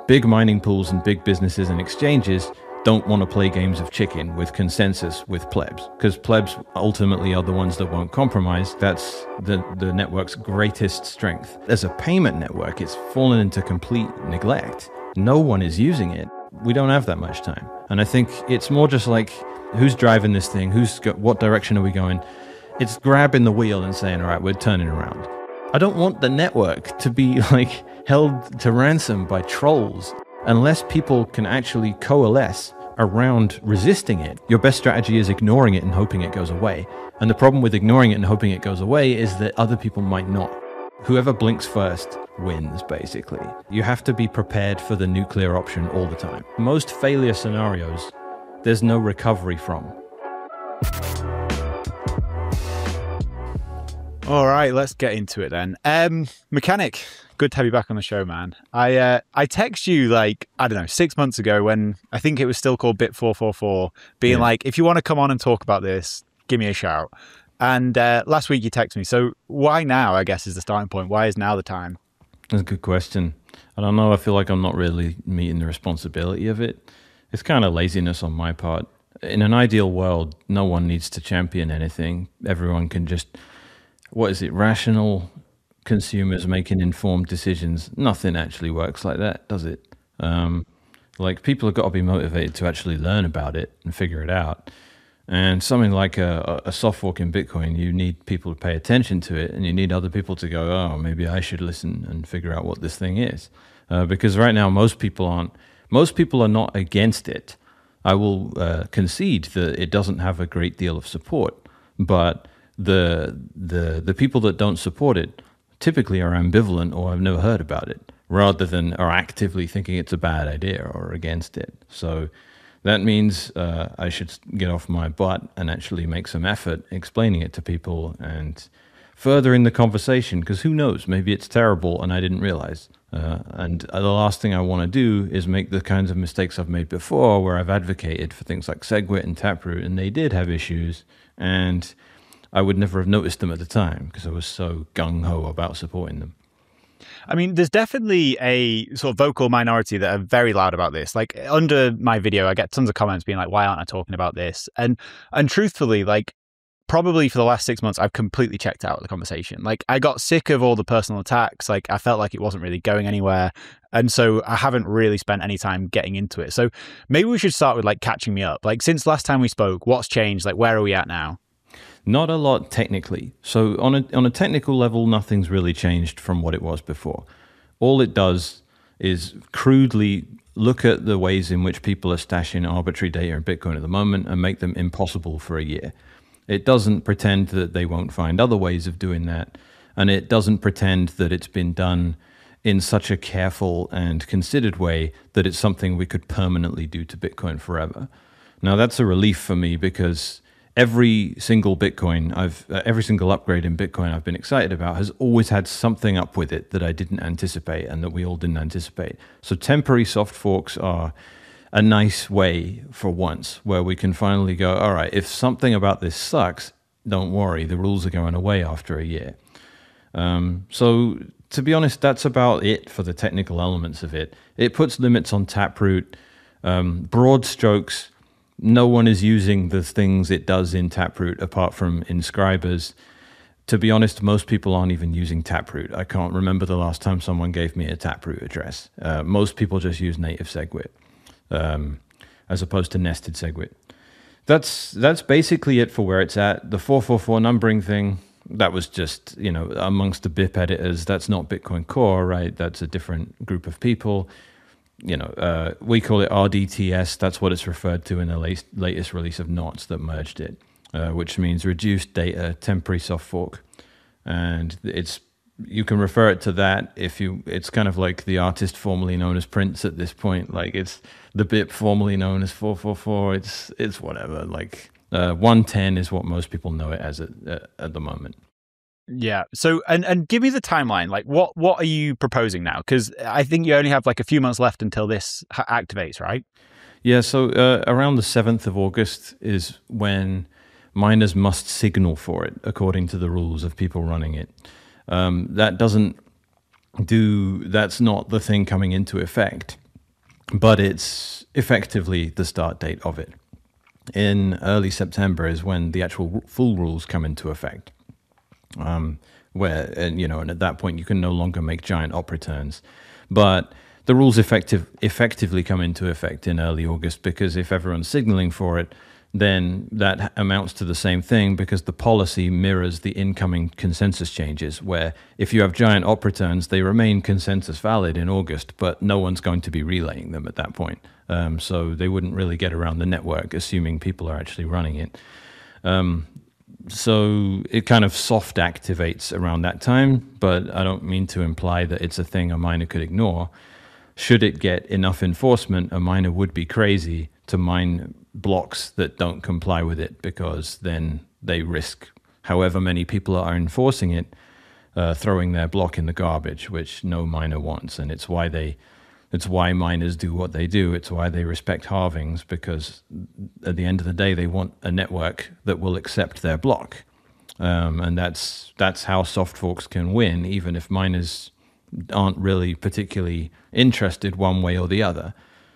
Big mining pools and big businesses and exchanges don't want to play games of chicken with consensus with plebs, because plebs ultimately are the ones that won't compromise. That's the network's greatest strength. As a payment network, it's fallen into complete neglect. No one is using it. We don't have that much time. And I think it's more just like, who's driving this thing? What direction are we going? It's grabbing the wheel and saying, all right, we're turning around. I don't want the network to be like held to ransom by trolls. Unless people can actually coalesce around resisting it, your best strategy is ignoring it and hoping it goes away. And the problem with ignoring it and hoping it goes away is that other people might not. Whoever blinks first wins, basically. You have to be prepared for the nuclear option all the time. Most failure scenarios, there's no recovery from. All right, let's get into it then. Mechanic, good to have you back on the show, man. I text you like, I don't know, 6 months ago when I think it was still called Bit 444, being like, if you want to come on and talk about this, give me a shout. And last week you texted me. So why now, I guess, is the starting point? Why is now the time? That's a good question. I don't know. I feel like I'm not really meeting the responsibility of it. It's kind of laziness on my part. In an ideal world, no one needs to champion anything. Everyone can just... rational consumers making informed decisions. Nothing actually works like that, does it? Like, people have got to be motivated to actually learn about it and figure it out. And something like a soft fork in Bitcoin, you need people to pay attention to it, and you need other people to go, oh, maybe I should listen and figure out what this thing is. Because right now, most people are not against it. I will concede that it doesn't have a great deal of support, but the people that don't support it typically are ambivalent or have never heard about it, rather than are actively thinking it's a bad idea or against it. So that means I should get off my butt and actually make some effort explaining it to people and furthering the conversation, because who knows, maybe it's terrible and I didn't realize. And the last thing I want to do is make the kinds of mistakes I've made before, where I've advocated for things like SegWit and Taproot, and they did have issues, and I would never have noticed them at the time because I was so gung-ho about supporting them. I mean, there's definitely a sort of vocal minority that are very loud about this. Like, under my video, I get tons of comments being like, why aren't I talking about this? And truthfully, like, probably for the last 6 months, I've completely checked out of the conversation. Like, I got sick of all the personal attacks. Like, I felt like it wasn't really going anywhere. And so I haven't really spent any time getting into it. So maybe we should start with, like, catching me up. Like, since last time we spoke, what's changed? Like, where are we at now? Not a lot technically. So on a technical level, nothing's really changed from what it was before. All it does is crudely look at the ways in which people are stashing arbitrary data in Bitcoin at the moment and make them impossible for a year. It doesn't pretend that they won't find other ways of doing that. And it doesn't pretend that it's been done in such a careful and considered way that it's something we could permanently do to Bitcoin forever. Now, that's a relief for me, because every single every single upgrade in Bitcoin I've been excited about has always had something up with it that I didn't anticipate and that we all didn't anticipate. So temporary soft forks are a nice way for once where we can finally go, all right, if something about this sucks, don't worry, the rules are going away after a year. So to be honest, that's about it for the technical elements of it. It puts limits on Taproot, broad strokes. No one is using the things it does in Taproot apart from inscribers. To be honest, most people aren't even using Taproot. I can't remember the last time someone gave me a Taproot address. Most people just use native SegWit, as opposed to nested SegWit. That's basically it for where it's at. The 444 numbering thing, that was just, amongst the BIP editors. That's not Bitcoin Core, right? That's a different group of people. We call it RDTS. That's what it's referred to in the latest release of Knots that merged it, which means reduced data temporary soft fork. And you can refer it to that it's kind of like the artist formerly known as Prince at this point. Like, it's the BIP formerly known as 444. It's whatever. Like, 110 is what most people know it as at the moment. Yeah. So, and give me the timeline. Like, what are you proposing now? Because I think you only have like a few months left until this activates, right? Yeah. So around the 7th of August is when miners must signal for it, according to the rules of people running it. That's not the thing coming into effect but it's effectively the start date of it. In early September is when the actual full rules come into effect, and at that point you can no longer make giant op returns. But the rules effectively come into effect in early August, because if everyone's signaling for it, then that amounts to the same thing, because the policy mirrors the incoming consensus changes, where if you have giant op returns, they remain consensus valid in August, but no one's going to be relaying them at that point. So they wouldn't really get around the network, assuming people are actually running it. So it kind of soft activates around that time, but I don't mean to imply that it's a thing a miner could ignore. Should it get enough enforcement, a miner would be crazy to mine blocks that don't comply with it, because then they risk, however many people are enforcing it, throwing their block in the garbage, which no miner wants. And it's why miners do what they do. It's why they respect halvings, because at the end of the day, they want a network that will accept their block. And that's how soft forks can win, even if miners aren't really particularly interested one way or the other.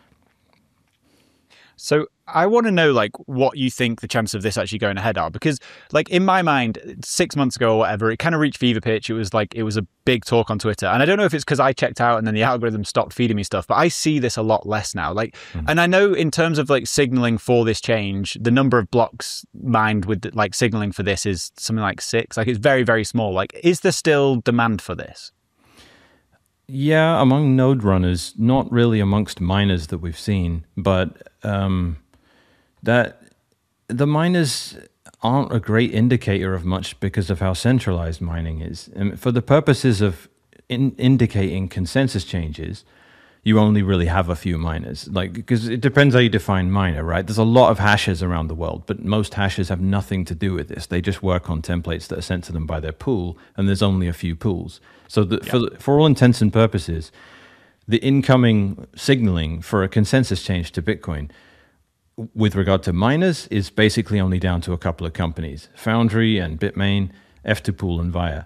So I want to know, like, what you think the chances of this actually going ahead are, because, like, in my mind, 6 months ago or whatever, it kind of reached fever pitch. It was a big talk on Twitter, and I don't know if it's because I checked out and then the algorithm stopped feeding me stuff, but I see this a lot less now. Like, and I know in terms of like signaling for this change, the number of blocks mined with like signaling for this is something like 6. Like, it's very, very small. Like, is there still demand for this? Yeah, among node runners, not really amongst miners that we've seen, but that the miners aren't a great indicator of much because of how centralized mining is. And for the purposes of indicating consensus changes, you only really have a few miners. Like, because it depends how you define miner, right? There's a lot of hashes around the world, but most hashes have nothing to do with this. They just work on templates that are sent to them by their pool, and there's only a few pools. So for all intents and purposes, the incoming signaling for a consensus change to Bitcoin with regard to miners is basically only down to a couple of companies: Foundry and Bitmain, F2Pool and Via.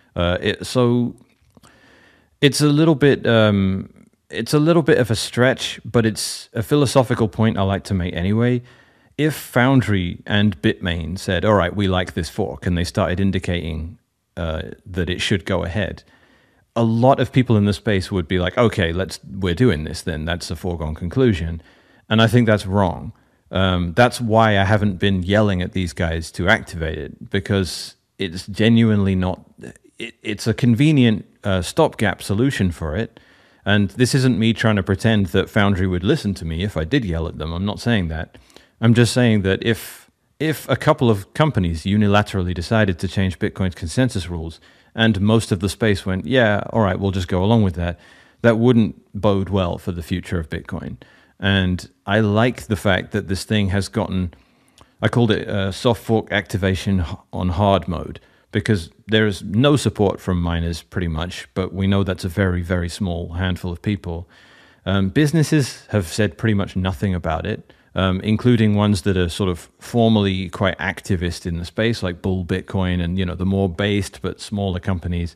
So it's a little bit of a stretch, but it's a philosophical point I like to make anyway. If Foundry and Bitmain said, all right, we like this fork, and they started indicating that it should go ahead, a lot of people in the space would be like, okay, we're doing this then. That's a foregone conclusion. And I think that's wrong. That's why I haven't been yelling at these guys to activate it, because it's genuinely not, it's a convenient stopgap solution for it. And this isn't me trying to pretend that Foundry would listen to me if I did yell at them. I'm not saying that. I'm just saying that if a couple of companies unilaterally decided to change Bitcoin's consensus rules and most of the space went, yeah, all right, we'll just go along with that, that wouldn't bode well for the future of Bitcoin. And I like the fact that this thing has gotten, I called it soft fork activation on hard mode, because there is no support from miners pretty much, but we know that's a very, very small handful of people. Businesses have said pretty much nothing about it, including ones that are sort of formally quite activist in the space, like Bull Bitcoin and, the more based but smaller companies.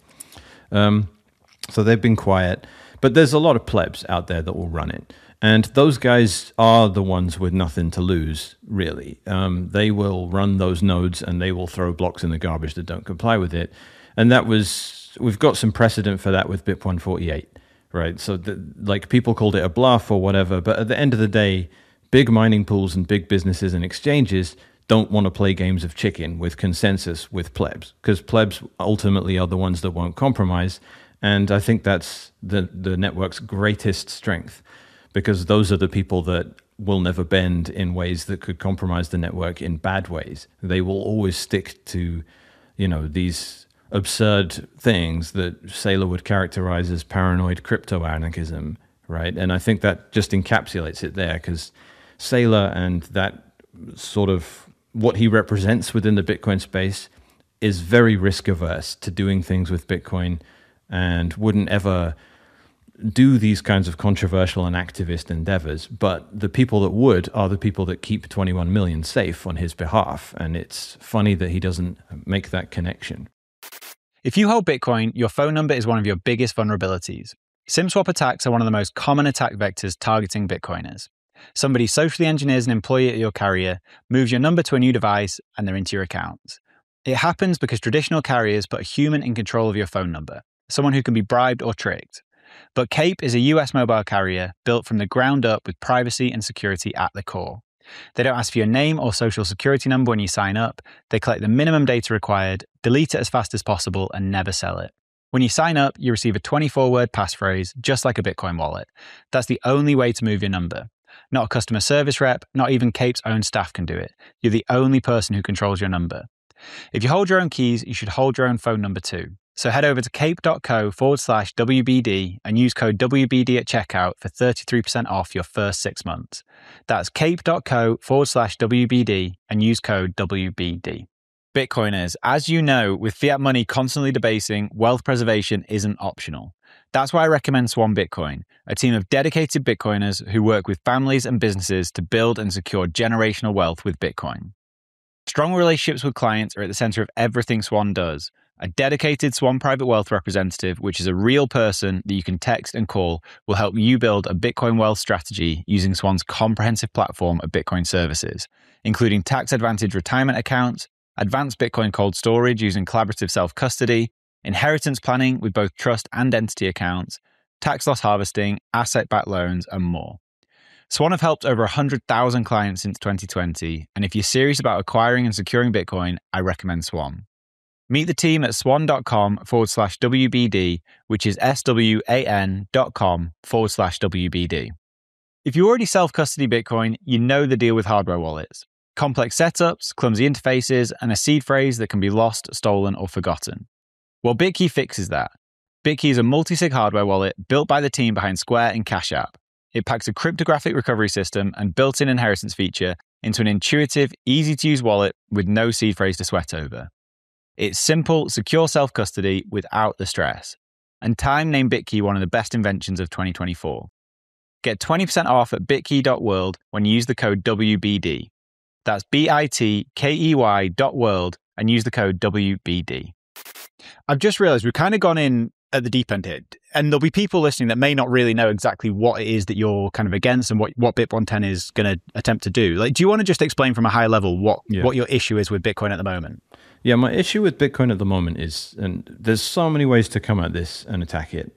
So they've been quiet, but there's a lot of plebs out there that will run it. And those guys are the ones with nothing to lose, really. They will run those nodes and they will throw blocks in the garbage that don't comply with it. And we've got some precedent for that with BIP 148, right? So people called it a bluff or whatever, but at the end of the day, big mining pools and big businesses and exchanges don't want to play games of chicken with consensus with plebs, because plebs ultimately are the ones that won't compromise. And I think that's the network's greatest strength, because those are the people that will never bend in ways that could compromise the network in bad ways. They will always stick to, these absurd things that Saylor would characterize as paranoid crypto anarchism, right? And I think that just encapsulates it there, because Saylor and that sort of what he represents within the Bitcoin space is very risk averse to doing things with Bitcoin, and wouldn't ever do these kinds of controversial and activist endeavors. But the people that would are the people that keep 21 million safe on his behalf. And it's funny that he doesn't make that connection. If you hold Bitcoin, your phone number is one of your biggest vulnerabilities. SIM-swap attacks are one of the most common attack vectors targeting Bitcoiners. Somebody socially engineers an employee at your carrier, moves your number to a new device, and they're into your account. It happens because traditional carriers put a human in control of your phone number, someone who can be bribed or tricked. But Cape is a US mobile carrier built from the ground up with privacy and security at the core. They don't ask for your name or social security number when you sign up. They collect the minimum data required, delete it as fast as possible, and never sell it. When you sign up, you receive a 24-word passphrase, just like a Bitcoin wallet. That's the only way to move your number. Not a customer service rep, not even Cape's own staff can do it. You're the only person who controls your number. If you hold your own keys, you should hold your own phone number too. So head over to cape.co/WBD and use code WBD at checkout for 33% off your first 6 months. That's cape.co/WBD and use code WBD. Bitcoiners, as you know, with fiat money constantly debasing, wealth preservation isn't optional. That's why I recommend Swan Bitcoin, a team of dedicated Bitcoiners who work with families and businesses to build and secure generational wealth with Bitcoin. Strong relationships with clients are at the center of everything Swan does. A dedicated Swan Private Wealth representative, which is a real person that you can text and call, will help you build a Bitcoin wealth strategy using Swan's comprehensive platform of Bitcoin services, including tax advantage retirement accounts, advanced Bitcoin cold storage using collaborative self-custody, inheritance planning with both trust and entity accounts, tax loss harvesting, asset-backed loans, and more. Swan have helped over 100,000 clients since 2020, and if you're serious about acquiring and securing Bitcoin, I recommend Swan. Meet the team at swan.com/WBD, which is swan.com/WBD. If you already self-custody Bitcoin, you know the deal with hardware wallets. Complex setups, clumsy interfaces, and a seed phrase that can be lost, stolen, or forgotten. Well, Bitkey fixes that. Bitkey is a multi-sig hardware wallet built by the team behind Square and Cash App. It packs a cryptographic recovery system and built-in inheritance feature into an intuitive, easy-to-use wallet with no seed phrase to sweat over. It's simple, secure self-custody without the stress. And Time named Bitkey one of the best inventions of 2024. Get 20% off at bitkey.world when you use the code WBD. That's bitkey.world and use the code WBD. I've just realized we've kind of gone in at the deep end here, and there'll be people listening that may not really know exactly what it is that you're kind of against and what BIP110 is going to attempt to do. Like, do you want to just explain from a high level what your issue is with Bitcoin at the moment? Yeah, my issue with Bitcoin at the moment is, and there's so many ways to come at this and attack it.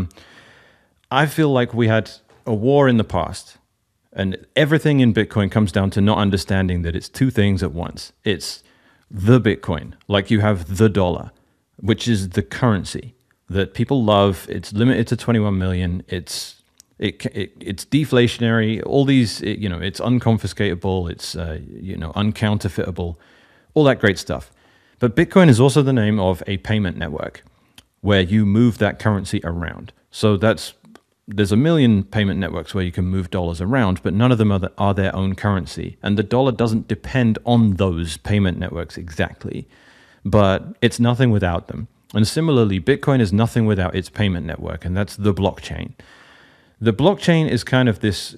I feel like we had a war in the past, and everything in Bitcoin comes down to not understanding that it's two things at once. It's the Bitcoin, like you have the dollar, which is the currency that people love. It's limited to 21 million. It's deflationary. All these, it's unconfiscatable. It's uncounterfeitable. All that great stuff. But Bitcoin is also the name of a payment network where you move that currency around. So there's a million payment networks where you can move dollars around, but none of them are their own currency. And the dollar doesn't depend on those payment networks exactly, but it's nothing without them. And similarly, Bitcoin is nothing without its payment network, and that's the blockchain. The blockchain is kind of this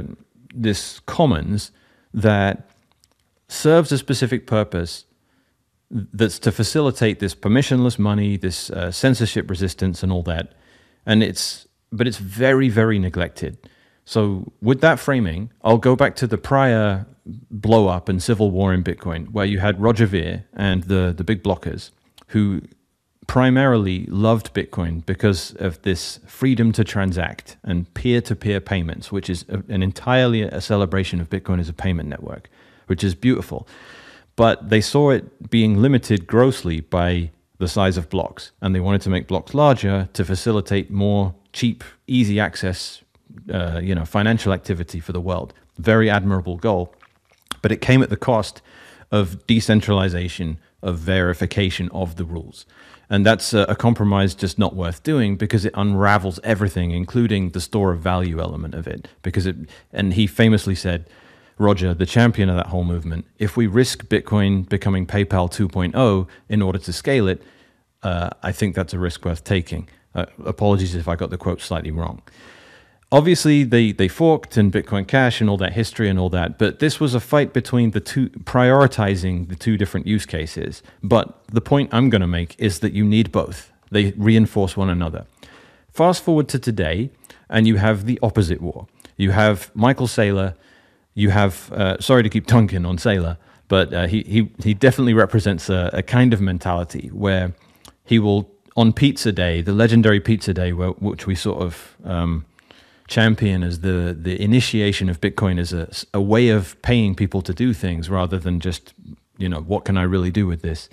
commons that serves a specific purpose that's to facilitate this permissionless money, this censorship resistance and all that. But it's very, very neglected. So with that framing, I'll go back to the prior blow up and civil war in Bitcoin, where you had Roger Ver and the big blockers who primarily loved Bitcoin because of this freedom to transact and peer-to-peer payments, which is entirely a celebration of Bitcoin as a payment network, which is beautiful. But they saw it being limited grossly by the size of blocks, and they wanted to make blocks larger to facilitate more cheap, easy access, financial activity for the world. Very admirable goal, but it came at the cost of decentralization, of verification of the rules. And that's a compromise just not worth doing because it unravels everything, including the store of value element of it. And he famously said, Roger, the champion of that whole movement, if we risk Bitcoin becoming PayPal 2.0 in order to scale it, I think that's a risk worth taking. Apologies if I got the quote slightly wrong. Obviously, they forked and Bitcoin Cash and all that history and all that, but this was a fight between the two, prioritizing the two different use cases. But the point I'm going to make is that you need both. They reinforce one another. Fast forward to today, and you have the opposite war. You have Michael Saylor. You have, sorry to keep dunking on Saylor, but he definitely represents a kind of mentality where he will, on Pizza Day, the legendary Pizza Day, which we sort of champion as the initiation of Bitcoin as a way of paying people to do things rather than just, what can I really do with this?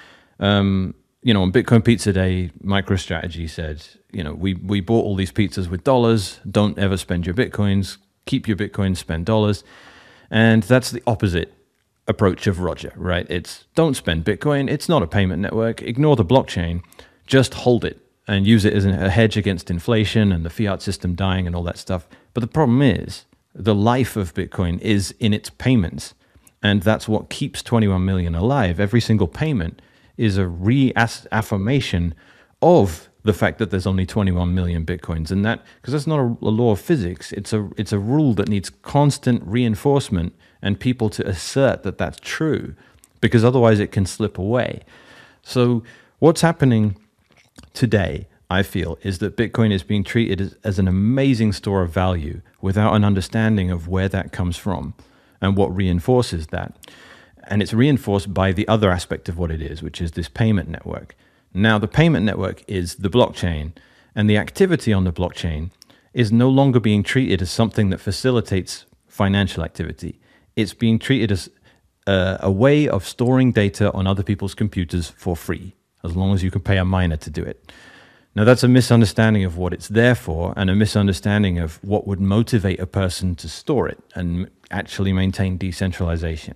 On Bitcoin Pizza Day, MicroStrategy said, we bought all these pizzas with dollars. Don't ever spend your Bitcoins. Keep your Bitcoins, spend dollars. And that's the opposite approach of Roger, right? It's don't spend Bitcoin. It's not a payment network. Ignore the blockchain. Just hold it and use it as a hedge against inflation and the fiat system dying and all that stuff. But the problem is the life of Bitcoin is in its payments. And that's what keeps 21 million alive. Every single payment is a reaffirmation of the fact that there's only 21 million Bitcoins. And that, because that's not a law of physics, it's a rule that needs constant reinforcement and people to assert that that's true, because otherwise it can slip away. So what's happening today, I feel, is that Bitcoin is being treated as an amazing store of value without an understanding of where that comes from and what reinforces that. And it's reinforced by the other aspect of what it is, which is this payment network. Now, the payment network is the blockchain, and the activity on the blockchain is no longer being treated as something that facilitates financial activity. It's being treated as a way of storing data on other people's computers for free, as long as you can pay a miner to do it. Now, that's a misunderstanding of what it's there for and a misunderstanding of what would motivate a person to store it and actually maintain decentralization.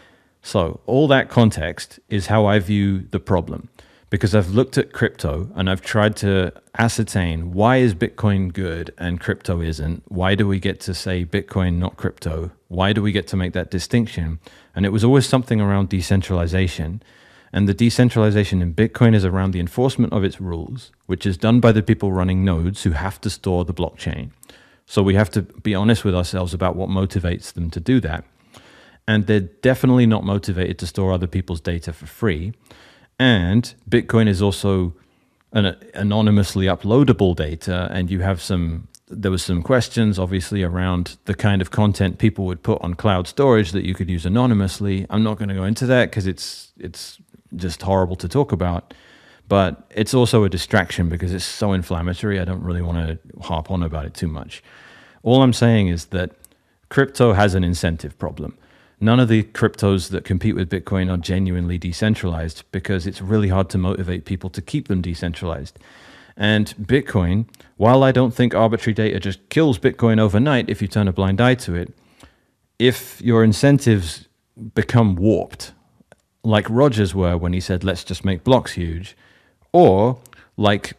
So all that context is how I view the problem, because I've looked at crypto and I've tried to ascertain why is Bitcoin good and crypto isn't? Why do we get to say Bitcoin, not crypto? Why do we get to make that distinction? And it was always something around decentralization. And the decentralization in Bitcoin is around the enforcement of its rules, which is done by the people running nodes who have to store the blockchain. So we have to be honest with ourselves about what motivates them to do that. And they're definitely not motivated to store other people's data for free. And Bitcoin is also an anonymously uploadable data. And you have there was some questions, obviously, around the kind of content people would put on cloud storage that you could use anonymously. I'm not going to go into that because it's just horrible to talk about. But it's also a distraction because it's so inflammatory. I don't really want to harp on about it too much. All I'm saying is that crypto has an incentive problem. None of the cryptos that compete with Bitcoin are genuinely decentralized because it's really hard to motivate people to keep them decentralized. And Bitcoin, while I don't think arbitrary data just kills Bitcoin overnight if you turn a blind eye to it, if your incentives become warped, like Rogers were when he said, let's just make blocks huge, or like,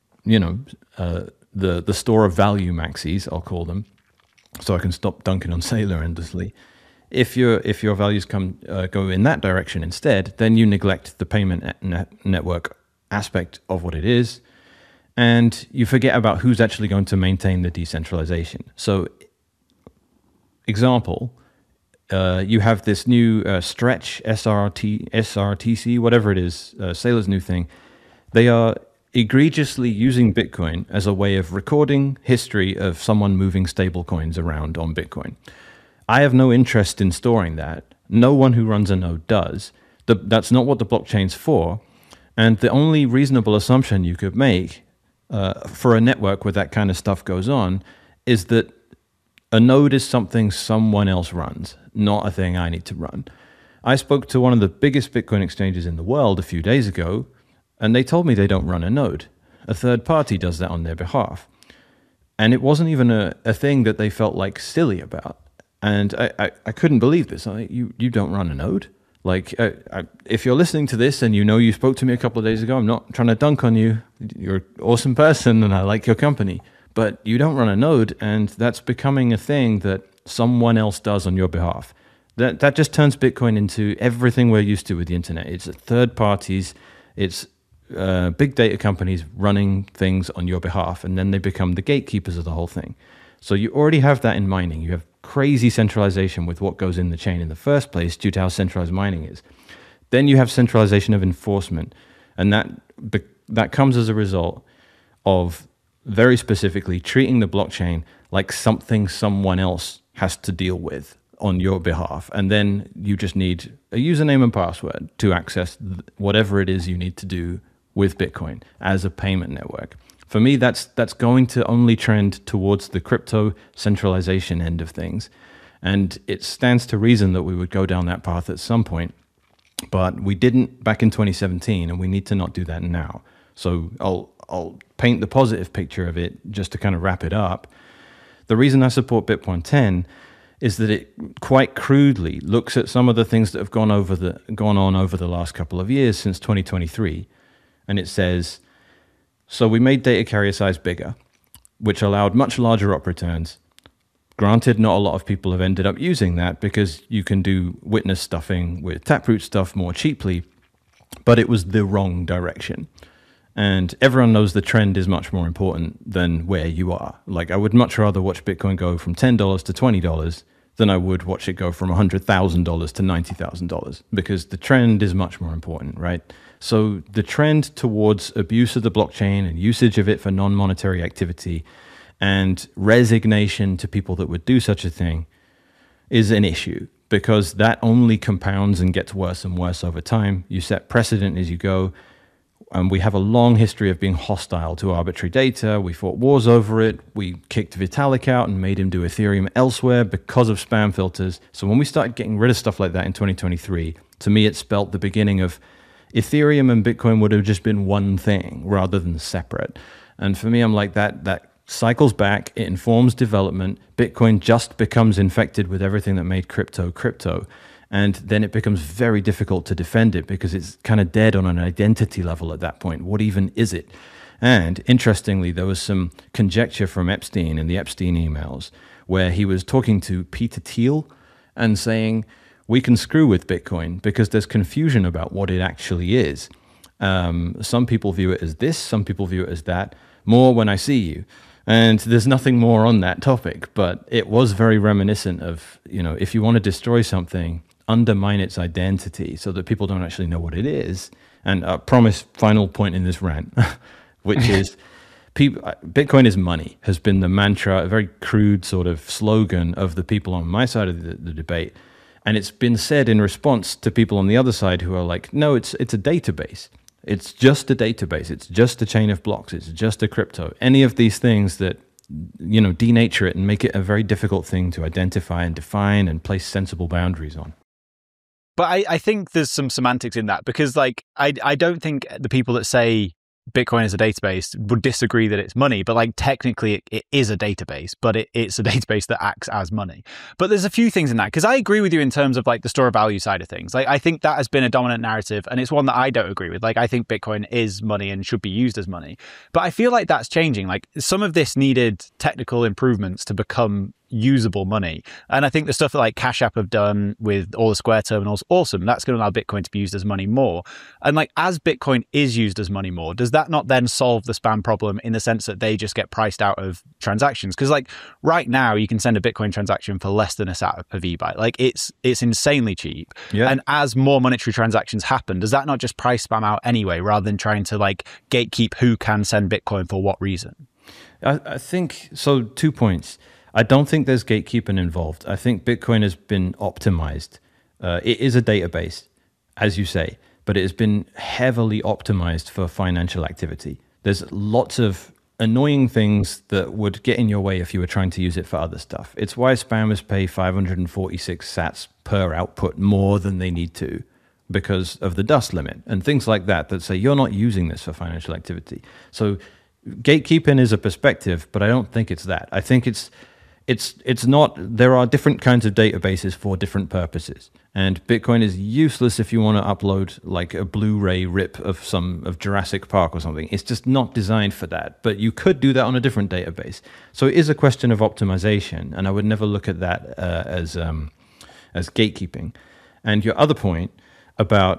the store of value maxis, I'll call them, so I can stop dunking on Saylor endlessly. If your values go in that direction instead, then you neglect the payment network aspect of what it is, and you forget about who's actually going to maintain the decentralization. So, example, you have this new Stretch SRTC, whatever it is, Saylor's new thing. They are egregiously using Bitcoin as a way of recording history of someone moving stable coins around on Bitcoin. I have no interest in storing that. No one who runs a node does. That's not what the blockchain's for. And the only reasonable assumption you could make for a network where that kind of stuff goes on is that a node is something someone else runs, not a thing I need to run. I spoke to one of the biggest Bitcoin exchanges in the world a few days ago, and they told me they don't run a node. A third party does that on their behalf. And it wasn't even a thing that they felt like silly about. And I couldn't believe this. You don't run a node? Like, if you're listening to this and you spoke to me a couple of days ago, I'm not trying to dunk on you. You're an awesome person and I like your company. But you don't run a node, and that's becoming a thing that someone else does on your behalf. That just turns Bitcoin into everything we're used to with the internet. It's third parties, it's big data companies running things on your behalf, and then they become the gatekeepers of the whole thing. So you already have that in mining. You have crazy centralization with what goes in the chain in the first place due to how centralized mining is. Then you have centralization of enforcement, and that comes as a result of very specifically treating the blockchain like something someone else has to deal with on your behalf. And then you just need a username and password to access whatever it is you need to do with Bitcoin as a payment network. For me, that's going to only trend towards the crypto centralization end of things. And it stands to reason that we would go down that path at some point. But we didn't back in 2017, and we need to not do that now. So I'll paint the positive picture of it just to kind of wrap it up. The reason I support Bitcoin 10 is that it quite crudely looks at some of the things that have gone on over the last couple of years since 2023, and it says, so we made data carrier size bigger, which allowed much larger op returns. Granted, not a lot of people have ended up using that because you can do witness stuffing with Taproot stuff more cheaply, but it was the wrong direction. And everyone knows the trend is much more important than where you are. Like, I would much rather watch Bitcoin go from $10 to $20 than I would watch it go from $100,000 to $90,000, because the trend is much more important, right? So the trend towards abuse of the blockchain and usage of it for non-monetary activity and resignation to people that would do such a thing is an issue, because that only compounds and gets worse and worse over time. You set precedent as you go. We have a long history of being hostile to arbitrary data. We fought wars over it. We kicked Vitalik out and made him do Ethereum elsewhere because of spam filters. So when we started getting rid of stuff like that in 2023, to me it spelt the beginning of Ethereum and Bitcoin would have just been one thing rather than separate. And for me, I'm like, that cycles back. It informs development. Bitcoin just becomes infected with everything that made crypto. And then it becomes very difficult to defend it because it's kind of dead on an identity level at that point. What even is it? And interestingly, there was some conjecture from Epstein in the Epstein emails where he was talking to Peter Thiel and saying, we can screw with Bitcoin because there's confusion about what it actually is. Some people view it as this, some people view it as that. More when I see you. And there's nothing more on that topic, but it was very reminiscent of, if you want to destroy something, undermine its identity so that people don't actually know what it is. And I promise, final point in this rant, which is Bitcoin is money, has been the mantra, a very crude sort of slogan of the people on my side of the debate. And it's been said in response to people on the other side who are like, no, it's a database. It's just a database. It's just a chain of blocks. It's just a crypto. Any of these things that, denature it and make it a very difficult thing to identify and define and place sensible boundaries on. But I think there's some semantics in that, because I don't think the people that say Bitcoin is a database would disagree that it's money, but technically it is a database, but it's a database that acts as money. But there's a few things in that, because I agree with you in terms of the store of value side of things. I think that has been a dominant narrative, and it's one that I don't agree with. I think Bitcoin is money and should be used as money, but I feel like that's changing. Some of this needed technical improvements to become usable money. And I think the stuff that Cash App have done with all the Square terminals, awesome. That's going to allow Bitcoin to be used as money more. And as Bitcoin is used as money more, does that not then solve the spam problem in the sense that they just get priced out of transactions? Because right now you can send a Bitcoin transaction for less than a sat per VByte. It's insanely cheap. Yeah. And as more monetary transactions happen, does that not just price spam out anyway, rather than trying to gatekeep who can send Bitcoin for what reason? I think so. 2 points. I don't think there's gatekeeping involved. I think Bitcoin has been optimized. It is a database, as you say, but it has been heavily optimized for financial activity. There's lots of annoying things that would get in your way if you were trying to use it for other stuff. It's why spammers pay 546 sats per output more than they need to, because of the dust limit and things like that say you're not using this for financial activity. So gatekeeping is a perspective, but I don't think it's that. I think it's not. There are different kinds of databases for different purposes, and Bitcoin is useless if you want to upload a Blu-ray rip of Jurassic Park or something. It's just not designed for that, but you could do that on a different database. So it is a question of optimization, and I would never look at that as gatekeeping. And your other point about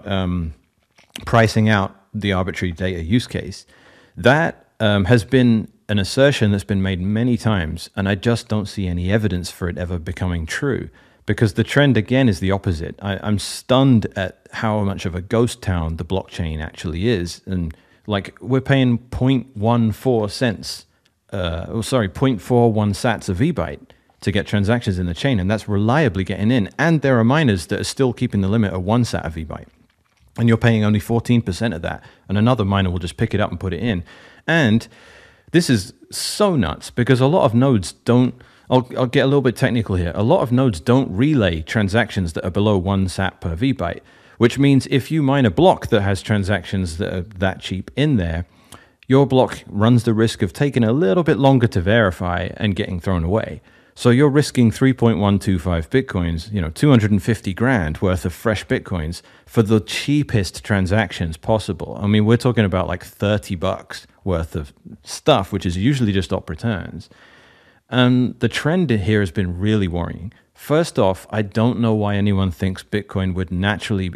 pricing out the arbitrary data use case, that has been an assertion that's been made many times, and I just don't see any evidence for it ever becoming true, because the trend again is the opposite. I'm stunned at how much of a ghost town the blockchain actually is, and we're paying 0.14 cents 0.41 sats of VByte to get transactions in the chain, and that's reliably getting in. And there are miners that are still keeping the limit of 1 sat of VByte, and you're paying only 14% of that, and another miner will just pick it up and put it in. And this is so nuts because a lot of nodes don't, I'll get a little bit technical here, a lot of nodes don't relay transactions that are below 1 sat per VByte, which means if you mine a block that has transactions that are that cheap in there, your block runs the risk of taking a little bit longer to verify and getting thrown away. So you're risking 3.125 Bitcoins, 250 grand worth of fresh Bitcoins for the cheapest transactions possible. I mean, we're talking about like $30 worth of stuff, which is usually just op returns. And the trend here has been really worrying. First off, I don't know why anyone thinks Bitcoin would naturally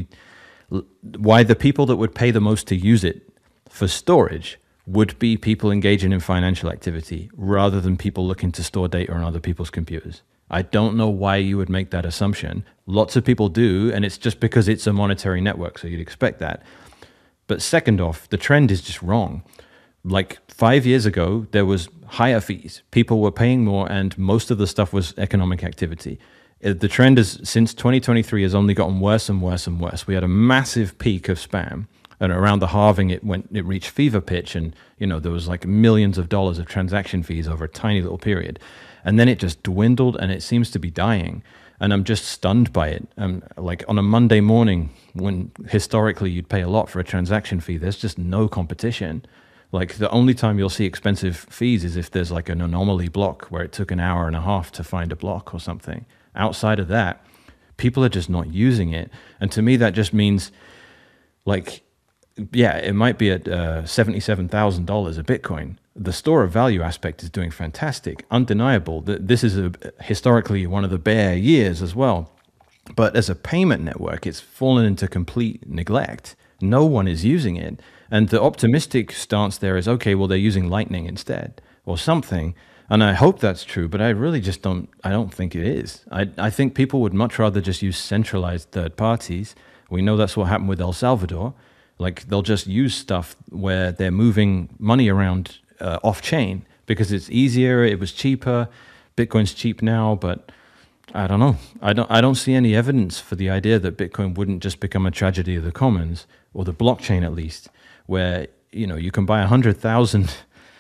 why the people that would pay the most to use it for storage would be people engaging in financial activity rather than people looking to store data on other people's computers. I don't know why you would make that assumption. Lots of people do, and it's just because it's a monetary network, so you'd expect that. But second off, the trend is just wrong. Like 5 years ago, there was higher fees. People were paying more, and most of the stuff was economic activity. The trend is, since 2023, has only gotten worse and worse and worse. We had a massive peak of spam. And around the halving, it reached fever pitch, and there was like millions of dollars of transaction fees over a tiny little period, and then it just dwindled, and it seems to be dying. And I'm just stunned by it. Like on a Monday morning, when historically you'd pay a lot for a transaction fee, there's just no competition. Like the only time you'll see expensive fees is if there's like an anomaly block where it took an hour and a half to find a block or something. Outside of that, people are just not using it, and to me that just means like. Yeah, it might be at $77,000 a Bitcoin. The store of value aspect is doing fantastic, undeniable. This is historically one of the bear years as well. But as a payment network, it's fallen into complete neglect. No one is using it. And the optimistic stance there is, okay, well, they're using Lightning instead or something. And I hope that's true, but I really just don't think it is. I think people would much rather just use centralized third parties. We know that's what happened with El Salvador. Like they'll just use stuff where they're moving money around off-chain because it's easier, it was cheaper. Bitcoin's cheap now, but I don't know. I don't see any evidence for the idea that Bitcoin wouldn't just become a tragedy of the commons, or the blockchain at least, where you can buy 100,000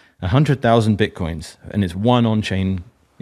Bitcoins and it's one on-chain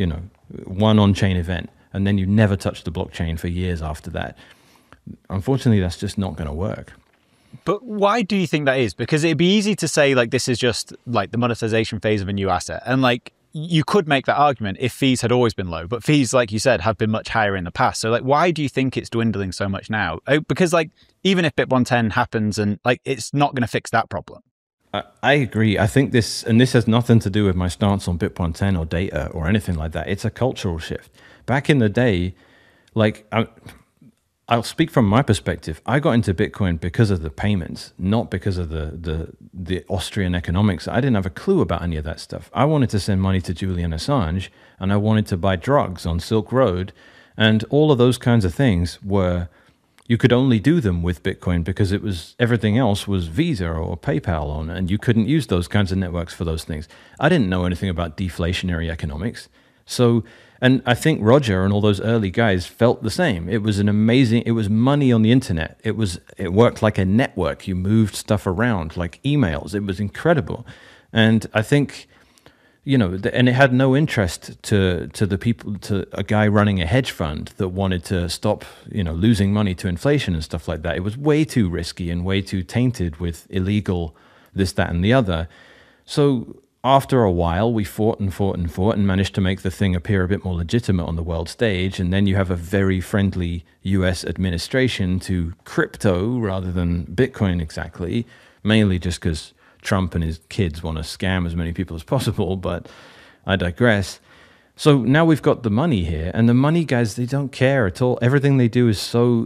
event, and then you never touch the blockchain for years after that. Unfortunately, that's just not going to work. But why do you think that is? Because it'd be easy to say like this is just like the monetization phase of a new asset. And like you could make that argument if fees had always been low, but fees, like you said, have been much higher in the past. So like why do you think it's dwindling so much now? Because like even if BIP 110 happens, and like it's not going to fix that problem. I agree. I think this has nothing to do with my stance on BIP 110 or data or anything like that. It's a cultural shift. Back in the day, like I'll speak from my perspective. I got into Bitcoin because of the payments, not because of the Austrian economics. I didn't have a clue about any of that stuff. I wanted to send money to Julian Assange, and I wanted to buy drugs on Silk Road, and all of those kinds of things were, you could only do them with Bitcoin because everything else was Visa or PayPal and you couldn't use those kinds of networks for those things. I didn't know anything about deflationary economics. So, and I think Roger and all those early guys felt the same. It was it was money on the internet. It worked like a network. You moved stuff around like emails. It was incredible. And I think, and it had no interest to the people, to a guy running a hedge fund that wanted to stop, losing money to inflation and stuff like that. It was way too risky and way too tainted with illegal this, that, and the other. So after a while, we fought and managed to make the thing appear a bit more legitimate on the world stage. And then you have a very friendly US administration to crypto rather than Bitcoin exactly, mainly just because Trump and his kids want to scam as many people as possible. But I digress. So now we've got the money here, and the money guys, they don't care at all. Everything they do is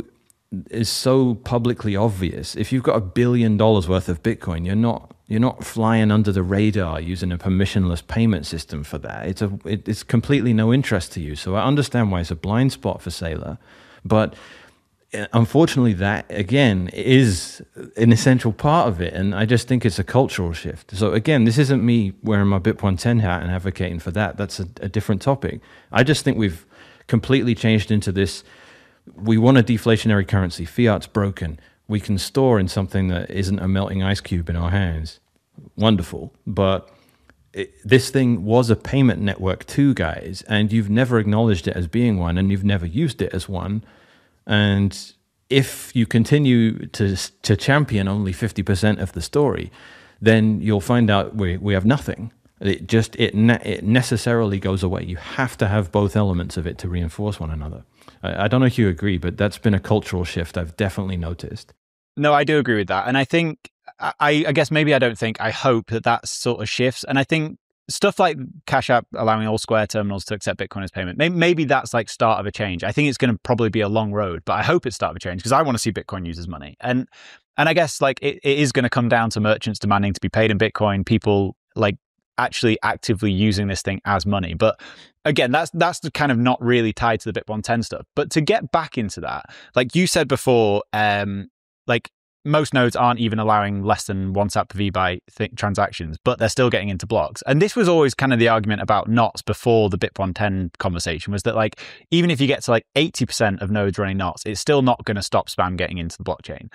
so publicly obvious. If you've got $1 billion worth of Bitcoin, you're not flying under the radar using a permissionless payment system for that. It's completely no interest to you. So I understand why it's a blind spot for Saylor, but unfortunately, that again is an essential part of it, and I just think it's a cultural shift. So again, this isn't me wearing my BIP110 hat and advocating for that. That's a different topic. I just think we've completely changed into this. We want a deflationary currency. Fiat's broken. We can store in something that isn't a melting ice cube in our hands. Wonderful, but this thing was a payment network too, guys, and you've never acknowledged it as being one, and you've never used it as one. And if you continue to champion only 50% of the story, then you'll find out we have nothing. It necessarily goes away. You have to have both elements of it to reinforce one another. I don't know if you agree, but that's been a cultural shift I've definitely noticed. No, I do agree with that. And I think, I guess maybe I don't think, I hope that sort of shifts. And I think stuff like Cash App allowing all Square terminals to accept Bitcoin as payment, maybe that's like start of a change. I think it's going to probably be a long road, but I hope it's start of a change because I want to see Bitcoin used as money. And I guess like it is going to come down to merchants demanding to be paid in Bitcoin, people like actually actively using this thing as money. But again, that's kind of not really tied to the BIP110 stuff. But to get back into that, like you said before, like most nodes aren't even allowing less than 1 sat per VByte transactions, but they're still getting into blocks. And this was always kind of the argument about knots before the BIP110 conversation, was that like, even if you get to like 80% of nodes running knots, it's still not going to stop spam getting into the blockchain.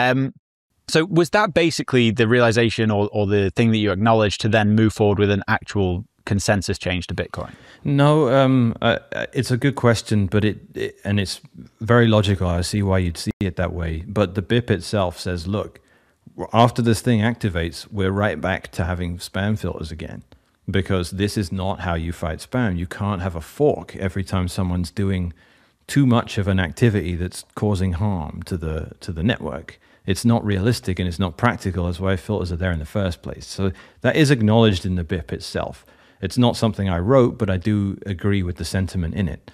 So was that basically the realization or the thing that you acknowledged to then move forward with an actual consensus change to Bitcoin? No, it's a good question, but and it's very logical. I see why you'd see it that way. But the BIP itself says, look, after this thing activates, we're right back to having spam filters again, because this is not how you fight spam. You can't have a fork every time someone's doing too much of an activity that's causing harm to the network. It's not realistic and it's not practical. That's why filters are there in the first place. So that is acknowledged in the BIP itself. It's not something I wrote, but I do agree with the sentiment in it.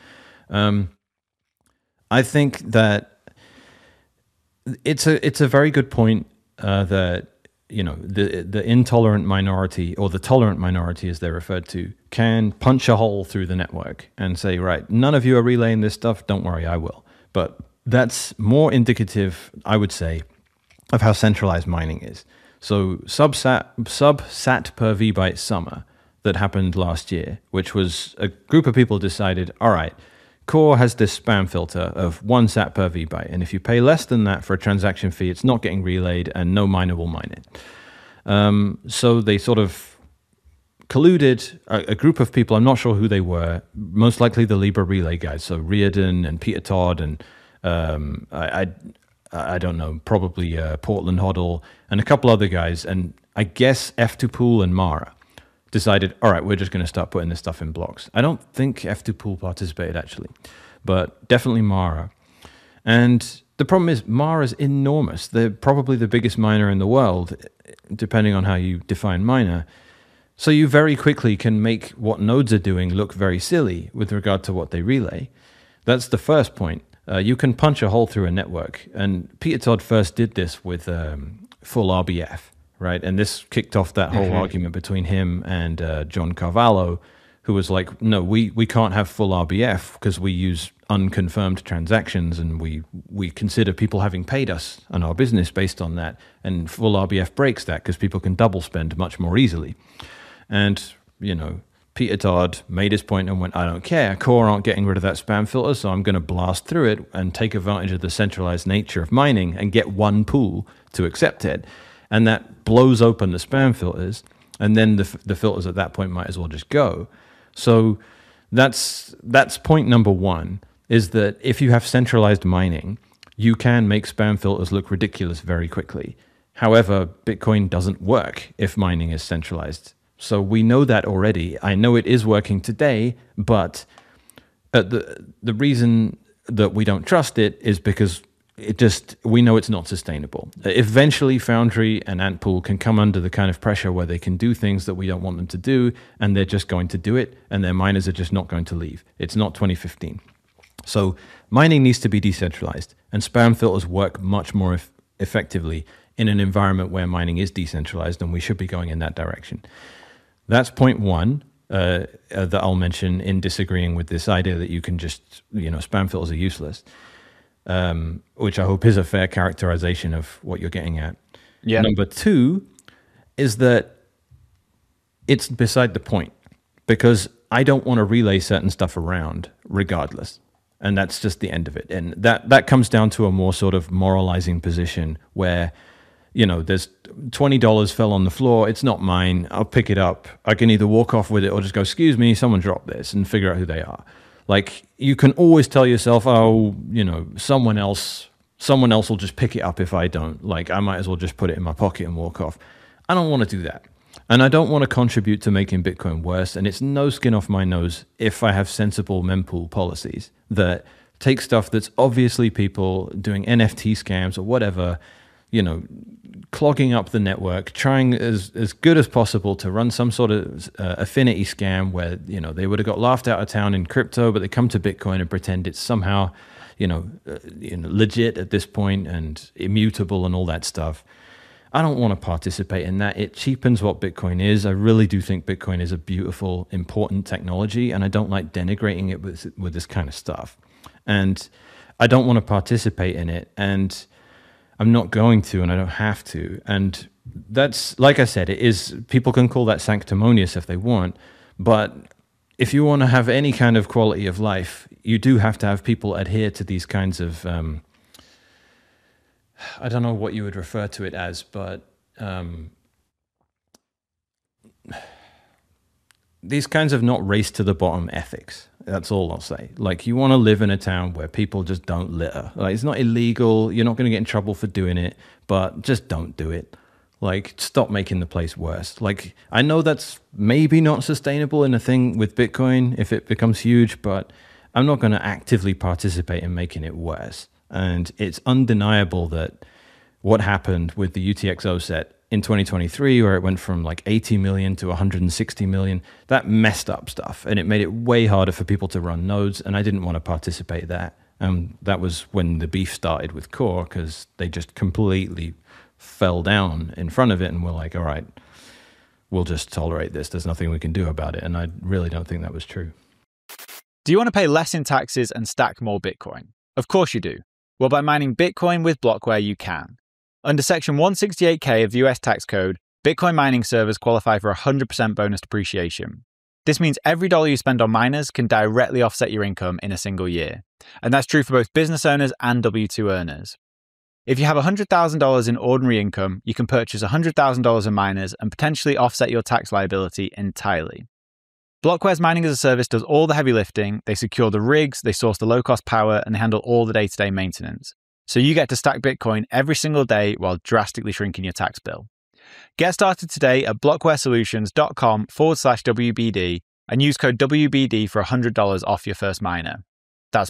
I think that it's a very good point that, you know, the intolerant minority, or the tolerant minority as they're referred to, can punch a hole through the network and say, right, none of you are relaying this stuff, don't worry, I will. But that's more indicative, I would say, of how centralized mining is. So sub-sat per VByte summer that happened last year, which was a group of people decided, all right, Core has this spam filter of 1 sat per VByte, and if you pay less than that for a transaction fee, it's not getting relayed and no miner will mine it. So they sort of colluded, a group of people, I'm not sure who they were, most likely the Libra Relay guys, so Riordan and Peter Todd and I don't know, probably Portland Hoddle and a couple other guys, and I guess F2Pool and Mara decided, all right, we're just going to start putting this stuff in blocks. I don't think F2Pool participated actually, but definitely Mara. And the problem is Mara's enormous. They're probably the biggest miner in the world, depending on how you define miner. So you very quickly can make what nodes are doing look very silly with regard to what they relay. That's the first point. You can punch a hole through a network. And Peter Todd first did this with full RBF, right? And this kicked off that whole argument between him and John Carvalho, who was like, no, we can't have full RBF because we use unconfirmed transactions and we consider people having paid us on our business based on that. And full RBF breaks that because people can double spend much more easily. And, you know, Peter Todd made his point and went, I don't care. Core aren't getting rid of that spam filter, so I'm going to blast through it and take advantage of the centralized nature of mining and get one pool to accept it. And that blows open the spam filters, and then the filters at that point might as well just go. So that's point number one, is that if you have centralized mining, you can make spam filters look ridiculous very quickly. However, Bitcoin doesn't work if mining is centralized. So we know that already. I know it is working today, but the reason that we don't trust it is because we know it's not sustainable. Eventually, Foundry and Antpool can come under the kind of pressure where they can do things that we don't want them to do, and they're just going to do it, and their miners are just not going to leave. It's not 2015. So mining needs to be decentralized, and spam filters work much more effectively in an environment where mining is decentralized, and we should be going in that direction. That's point one that I'll mention in disagreeing with this idea that you can just, spam filters are useless. which I hope is a fair characterization of what you're getting at. Yeah. Number two is that it's beside the point, because I don't want to relay certain stuff around regardless. And that's just the end of it. And that comes down to a more sort of moralizing position where, there's $20 fell on the floor. It's not mine. I'll pick it up. I can either walk off with it or just go, excuse me, someone dropped this, and figure out who they are. Like, you can always tell yourself, oh, someone else will just pick it up if I don't. Like, I might as well just put it in my pocket and walk off. I don't want to do that. And I don't want to contribute to making Bitcoin worse. And it's no skin off my nose if I have sensible mempool policies that take stuff that's obviously people doing NFT scams or whatever, clogging up the network, trying as good as possible to run some sort of affinity scam where, they would have got laughed out of town in crypto, but they come to Bitcoin and pretend it's somehow, legit at this point and immutable and all that stuff. I don't want to participate in that. It cheapens what Bitcoin is. I really do think Bitcoin is a beautiful, important technology, and I don't like denigrating it with this kind of stuff. And I don't want to participate in it, and I'm not going to, and I don't have to. And that's, like I said, it is, people can call that sanctimonious if they want, but if you want to have any kind of quality of life, you do have to have people adhere to these kinds of I don't know what you would refer to it as, but these kinds of not race to the bottom ethics. That's all I'll say. Like, you want to live in a town where people just don't litter. Like, it's not illegal. You're not going to get in trouble for doing it, but just don't do it. Like, stop making the place worse. Like, I know that's maybe not sustainable in a thing with Bitcoin if it becomes huge, but I'm not going to actively participate in making it worse. And it's undeniable that what happened with the UTXO set in 2023, where it went from like 80 million to 160 million, that messed up stuff. And it made it way harder for people to run nodes. And I didn't want to participate in that. That was when the beef started with Core, because they just completely fell down in front of it and were like, all right, we'll just tolerate this. There's nothing we can do about it. And I really don't think that was true. Do you want to pay less in taxes and stack more Bitcoin? Of course you do. Well, by mining Bitcoin with Blockware, you can. Under Section 168K of the US tax code, Bitcoin mining servers qualify for 100% bonus depreciation. This means every dollar you spend on miners can directly offset your income in a single year. And that's true for both business owners and W-2 earners. If you have $100,000 in ordinary income, you can purchase $100,000 in miners and potentially offset your tax liability entirely. Blockware's mining as a service does all the heavy lifting. They secure the rigs, they source the low-cost power, and they handle all the day-to-day maintenance. So you get to stack Bitcoin every single day while drastically shrinking your tax bill. Get started today at blockwaresolutions.com/WBD and use code WBD for $100 off your first miner. That's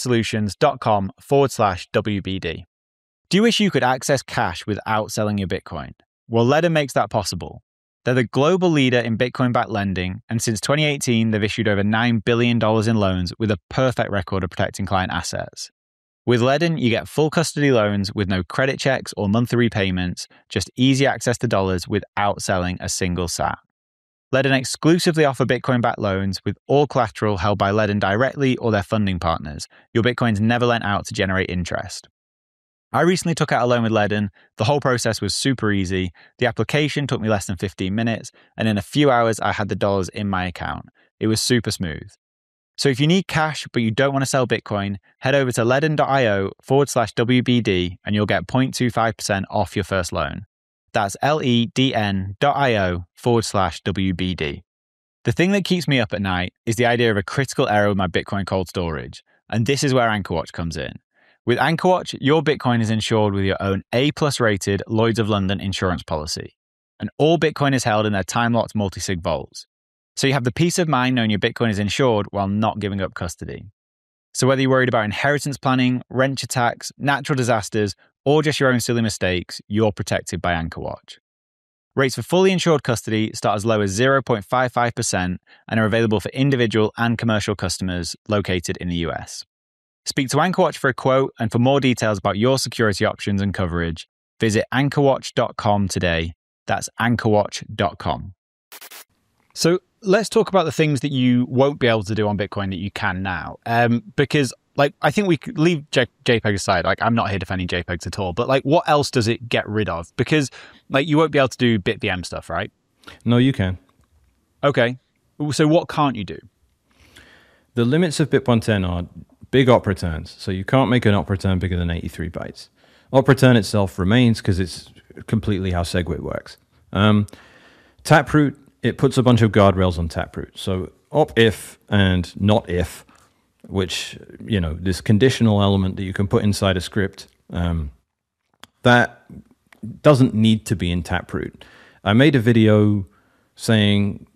blockwaresolutions.com/WBD. Do you wish you could access cash without selling your Bitcoin? Well, Ledn makes that possible. They're the global leader in Bitcoin-backed lending, and since 2018, they've issued over $9 billion in loans with a perfect record of protecting client assets. With Ledn, you get full custody loans with no credit checks or monthly repayments, just easy access to dollars without selling a single sat. Ledn exclusively offer Bitcoin-backed loans with all collateral held by Ledn directly or their funding partners. Your Bitcoin's never lent out to generate interest. I recently took out a loan with Ledn. The whole process was super easy. The application took me less than 15 minutes, and in a few hours, I had the dollars in my account. It was super smooth. So if you need cash, but you don't want to sell Bitcoin, head over to ledn.io/WBD, and you'll get 0.25% off your first loan. That's ledn.io/WBD. The thing that keeps me up at night is the idea of a critical error with my Bitcoin cold storage. And this is where AnchorWatch comes in. With AnchorWatch, your Bitcoin is insured with your own A+ rated Lloyd's of London insurance policy. And all Bitcoin is held in their time-locked multi-sig vaults. So you have the peace of mind knowing your Bitcoin is insured while not giving up custody. So whether you're worried about inheritance planning, rent attacks, natural disasters, or just your own silly mistakes, you're protected by AnchorWatch. Rates for fully insured custody start as low as 0.55% and are available for individual and commercial customers located in the US. Speak to AnchorWatch for a quote, and for more details about your security options and coverage, visit anchorwatch.com today. That's anchorwatch.com. So let's talk about the things that you won't be able to do on Bitcoin that you can now. Because like, I think we could leave JPEG aside. Like, I'm not here defending JPEGs at all, but like, what else does it get rid of? Because like, you won't be able to do BitVM stuff, right? No, you can. Okay. So what can't you do? The limits of BIP110 are big op returns. So you can't make an op return bigger than 83 bytes. Op return itself remains because it's completely how SegWit works. Taproot, it puts a bunch of guardrails on Taproot. So op if and not if, which, you know, this conditional element that you can put inside a script, that doesn't need to be in Taproot. I made a video saying,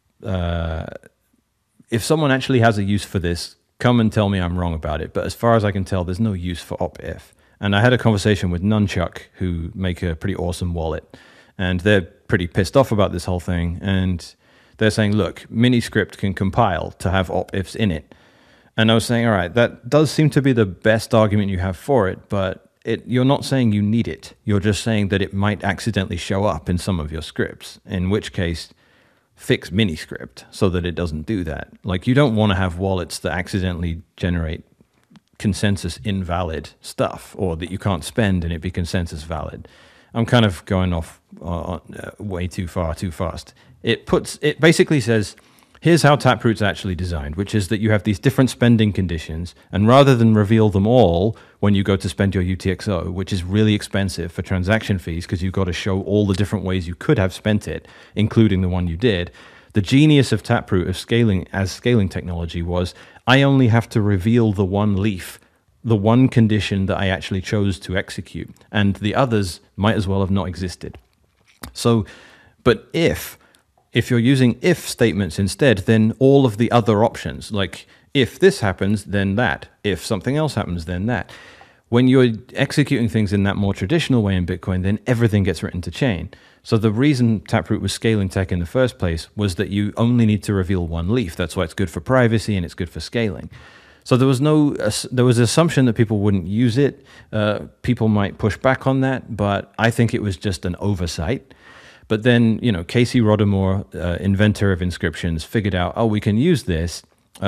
if someone actually has a use for this, come and tell me I'm wrong about it. But as far as I can tell, there's no use for op if. And I had a conversation with Nunchuck, who make a pretty awesome wallet. And they're pretty pissed off about this whole thing. And they're saying, look, Miniscript can compile to have op ifs in it. And I was saying, all right, that does seem to be the best argument you have for it, but you're not saying you need it. You're just saying that it might accidentally show up in some of your scripts, in which case fix Miniscript so that it doesn't do that. Like, you don't want to have wallets that accidentally generate consensus invalid stuff, or that you can't spend and it be consensus valid. I'm kind of going off way too far, too fast. It basically says, here's how Taproot's actually designed, which is that you have these different spending conditions, and rather than reveal them all when you go to spend your UTXO, which is really expensive for transaction fees because you've got to show all the different ways you could have spent it, including the one you did, the genius of Taproot of scaling technology was, I only have to reveal the one leaf, the one condition that I actually chose to execute, and the others might as well have not existed. So, but if you're using if statements instead, then all of the other options, like if this happens, then that. If something else happens, then that. When you're executing things in that more traditional way in Bitcoin, then everything gets written to chain. So the reason Taproot was scaling tech in the first place was that you only need to reveal one leaf. That's why it's good for privacy and it's good for scaling. So there was an assumption that people wouldn't use it. People might push back on that, but I think it was just an oversight. But then, you know, Casey Rodamore, inventor of inscriptions, figured out, we can use this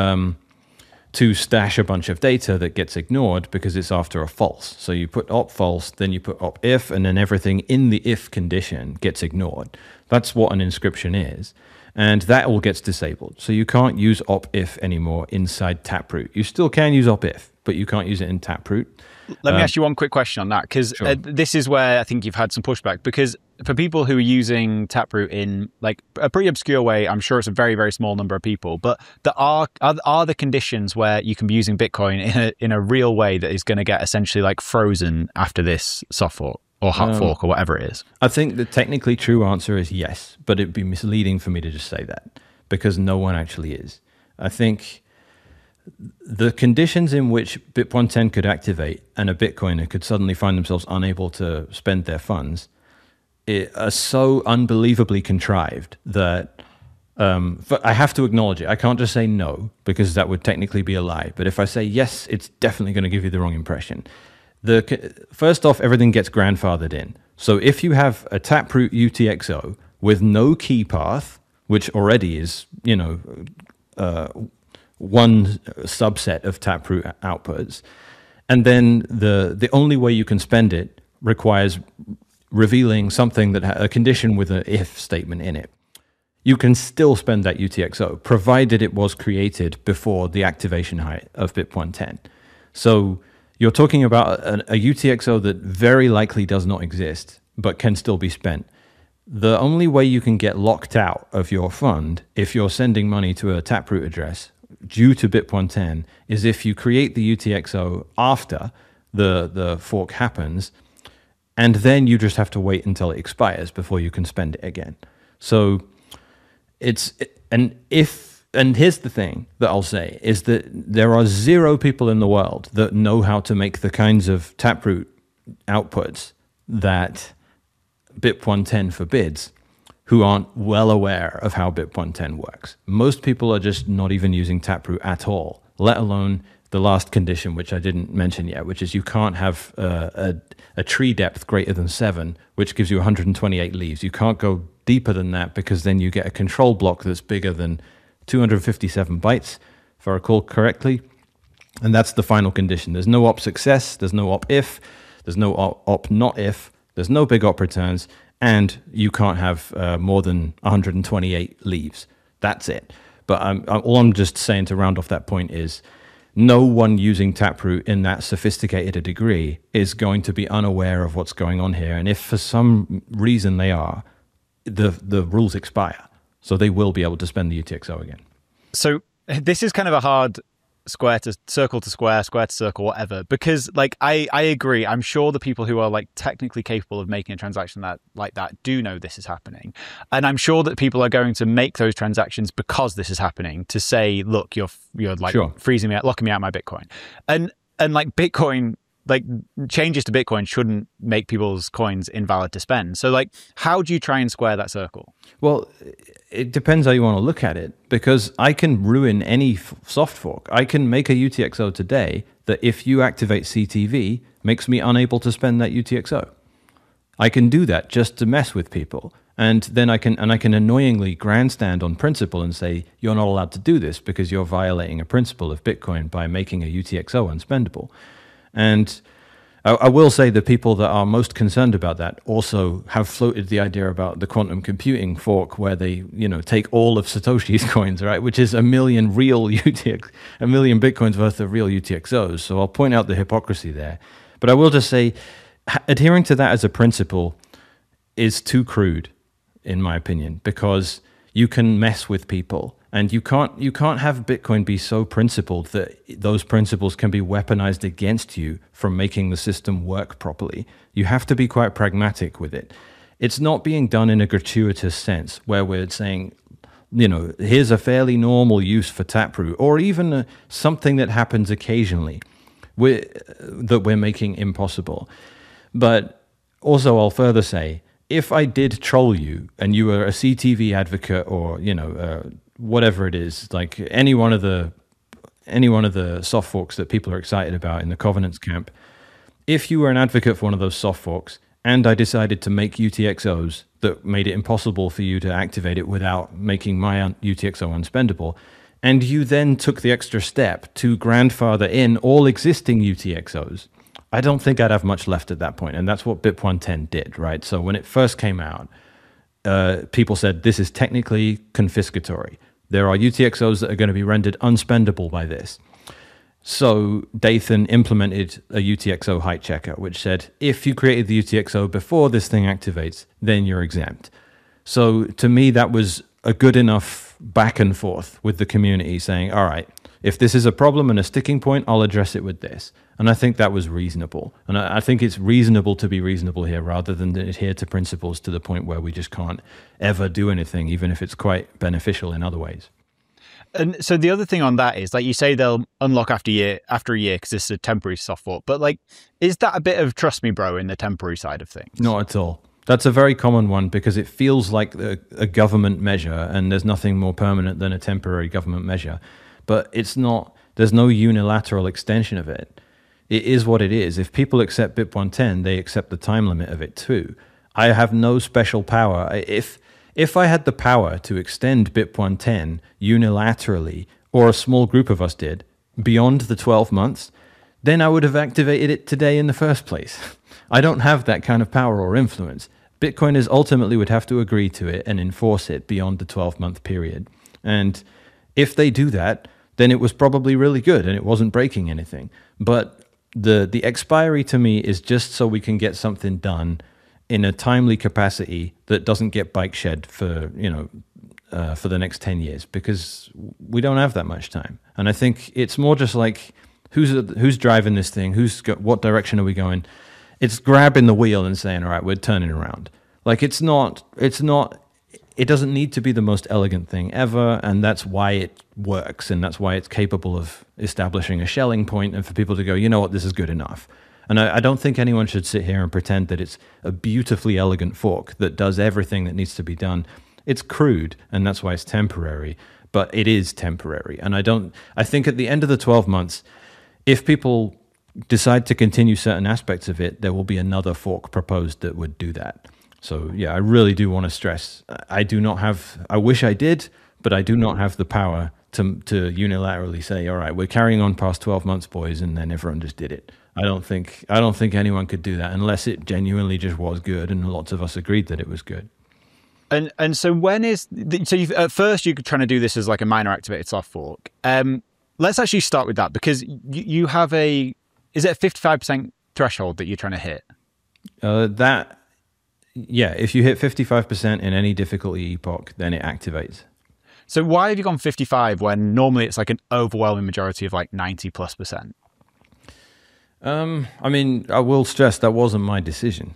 to stash a bunch of data that gets ignored because it's after a false. So you put op false, then you put op if, and then everything in the if condition gets ignored. That's what an inscription is. And that all gets disabled. So you can't use op if anymore inside Taproot. You still can use op if, but you can't use it in Taproot. Let me ask you one quick question on that, because Sure. This is where I think you've had some pushback. Because for people who are using Taproot in like a pretty obscure way, I'm sure it's a very, very small number of people, but there are the conditions where you can be using Bitcoin in a real way that is going to get essentially like frozen after this soft fork or hard fork or whatever it is? I think the technically true answer is yes, but it'd be misleading for me to just say that because no one actually is. I think the conditions in which BIP110 could activate and a Bitcoiner could suddenly find themselves unable to spend their funds are so unbelievably contrived that I have to acknowledge it. I can't just say no because that would technically be a lie. But if I say yes, it's definitely going to give you the wrong impression. First off, everything gets grandfathered in. So if you have a Taproot UTXO with no key path, which already is, one subset of Taproot outputs, and then the only way you can spend it requires revealing something that a condition with an if statement in it, you can still spend that UTXO, provided it was created before the activation height of BIP110. So you're talking about a UTXO that very likely does not exist, but can still be spent. The only way you can get locked out of your fund if you're sending money to a Taproot address due to BIP110 is if you create the UTXO after the fork happens, and then you just have to wait until it expires before you can spend it again. So and here's the thing that I'll say is that there are 0 people in the world that know how to make the kinds of Taproot outputs that BIP110 forbids who aren't well aware of how BIP110 works. Most people are just not even using Taproot at all, let alone the last condition, which I didn't mention yet, which is you can't have a tree depth greater than 7, which gives you 128 leaves. You can't go deeper than that because then you get a control block that's bigger than 257 bytes, if I recall correctly. And that's the final condition. There's no op success, there's no op if, there's no op not if, there's no big op returns, and you can't have more than 128 leaves. That's it. But all I'm just saying to round off that point is no one using Taproot in that sophisticated a degree is going to be unaware of what's going on here. And if for some reason they are, the rules expire. So they will be able to spend the UTXO again. So this is kind of a hard square to circle to square to circle, whatever, because like I agree. I'm sure the people who are like technically capable of making a transaction that like that do know this is happening, and I'm sure that people are going to make those transactions because this is happening to say, look, you're like freezing me out, locking me out of my Bitcoin, and like Bitcoin, like changes to Bitcoin shouldn't make people's coins invalid to spend. So like, how do you try and square that circle? Well, it depends how you want to look at it, because I can ruin any soft fork. I can make a UTXO today that if you activate CTV makes me unable to spend that UTXO. I can do that just to mess with people. And then I can annoyingly grandstand on principle and say, you're not allowed to do this because you're violating a principle of Bitcoin by making a UTXO unspendable. And I will say the people that are most concerned about that also have floated the idea about the quantum computing fork, where they, take all of Satoshi's coins, right, which is a million Bitcoins worth of real UTXOs. So I'll point out the hypocrisy there. But I will just say, adhering to that as a principle is too crude, in my opinion, because you can mess with people. And you can't have Bitcoin be so principled that those principles can be weaponized against you from making the system work properly. You have to be quite pragmatic with it. It's not being done in a gratuitous sense where we're saying, here's a fairly normal use for Taproot, or even something that happens occasionally that we're making impossible. But also, I'll further say, if I did troll you and you were a CTV advocate or, whatever it is, like any one of the soft forks that people are excited about in the Covenants camp, if you were an advocate for one of those soft forks and I decided to make UTXOs that made it impossible for you to activate it without making my UTXO unspendable, and you then took the extra step to grandfather in all existing UTXOs, I don't think I'd have much left at that point. And that's what BIP110 did, right? So when it first came out, people said this is technically confiscatory. There are UTXOs that are going to be rendered unspendable by this. So Dathan implemented a UTXO height checker, which said, if you created the UTXO before this thing activates, then you're exempt. So to me, that was a good enough back and forth with the community saying, all right, if this is a problem and a sticking point, I'll address it with this. And I think that was reasonable. And I think it's reasonable to be reasonable here rather than to adhere to principles to the point where we just can't ever do anything, even if it's quite beneficial in other ways. And so the other thing on that is, like you say, they'll unlock after a year because this is a temporary soft fork. But like, is that a bit of trust me, bro, in the temporary side of things? Not at all. That's a very common one because it feels like a government measure, and there's nothing more permanent than a temporary government measure. But it's not. There's no unilateral extension of it. It is what it is. If people accept BIP110, they accept the time limit of it too. I have no special power. If I had the power to extend BIP110 unilaterally, or a small group of us did, beyond the 12 months, then I would have activated it today in the first place. I don't have that kind of power or influence. Bitcoiners ultimately would have to agree to it and enforce it beyond the 12-month period. And if they do that, then it was probably really good and it wasn't breaking anything. But the expiry to me is just so we can get something done in a timely capacity that doesn't get bike shed for the next 10 years, because we don't have that much time. And I think it's more just like, who's driving this thing? What direction are we going? It's grabbing the wheel and saying, all right, we're turning around. Like it doesn't need to be the most elegant thing ever, and that's why it works, and that's why it's capable of establishing a Schelling point and for people to go, you know what, this is good enough. And I don't think anyone should sit here and pretend that it's a beautifully elegant fork that does everything that needs to be done. It's crude, and that's why it's temporary, but it is temporary. And I think at the end of the 12 months, if people decide to continue certain aspects of it, there will be another fork proposed that would do that. So yeah, I really do want to stress, I wish I did, but I do not have the power to unilaterally say, all right, we're carrying on past 12 months, boys, and then everyone just did it. I don't think anyone could do that unless it genuinely just was good, and lots of us agreed that it was good. And so at first you're trying to do this as like a minor activated soft fork. Let's actually start with that, because you have is it a 55% threshold that you're trying to hit? If you hit 55% in any difficulty epoch, then it activates. So why have you gone 55 when normally it's like an overwhelming majority of like 90+%? I mean, I will stress that wasn't my decision.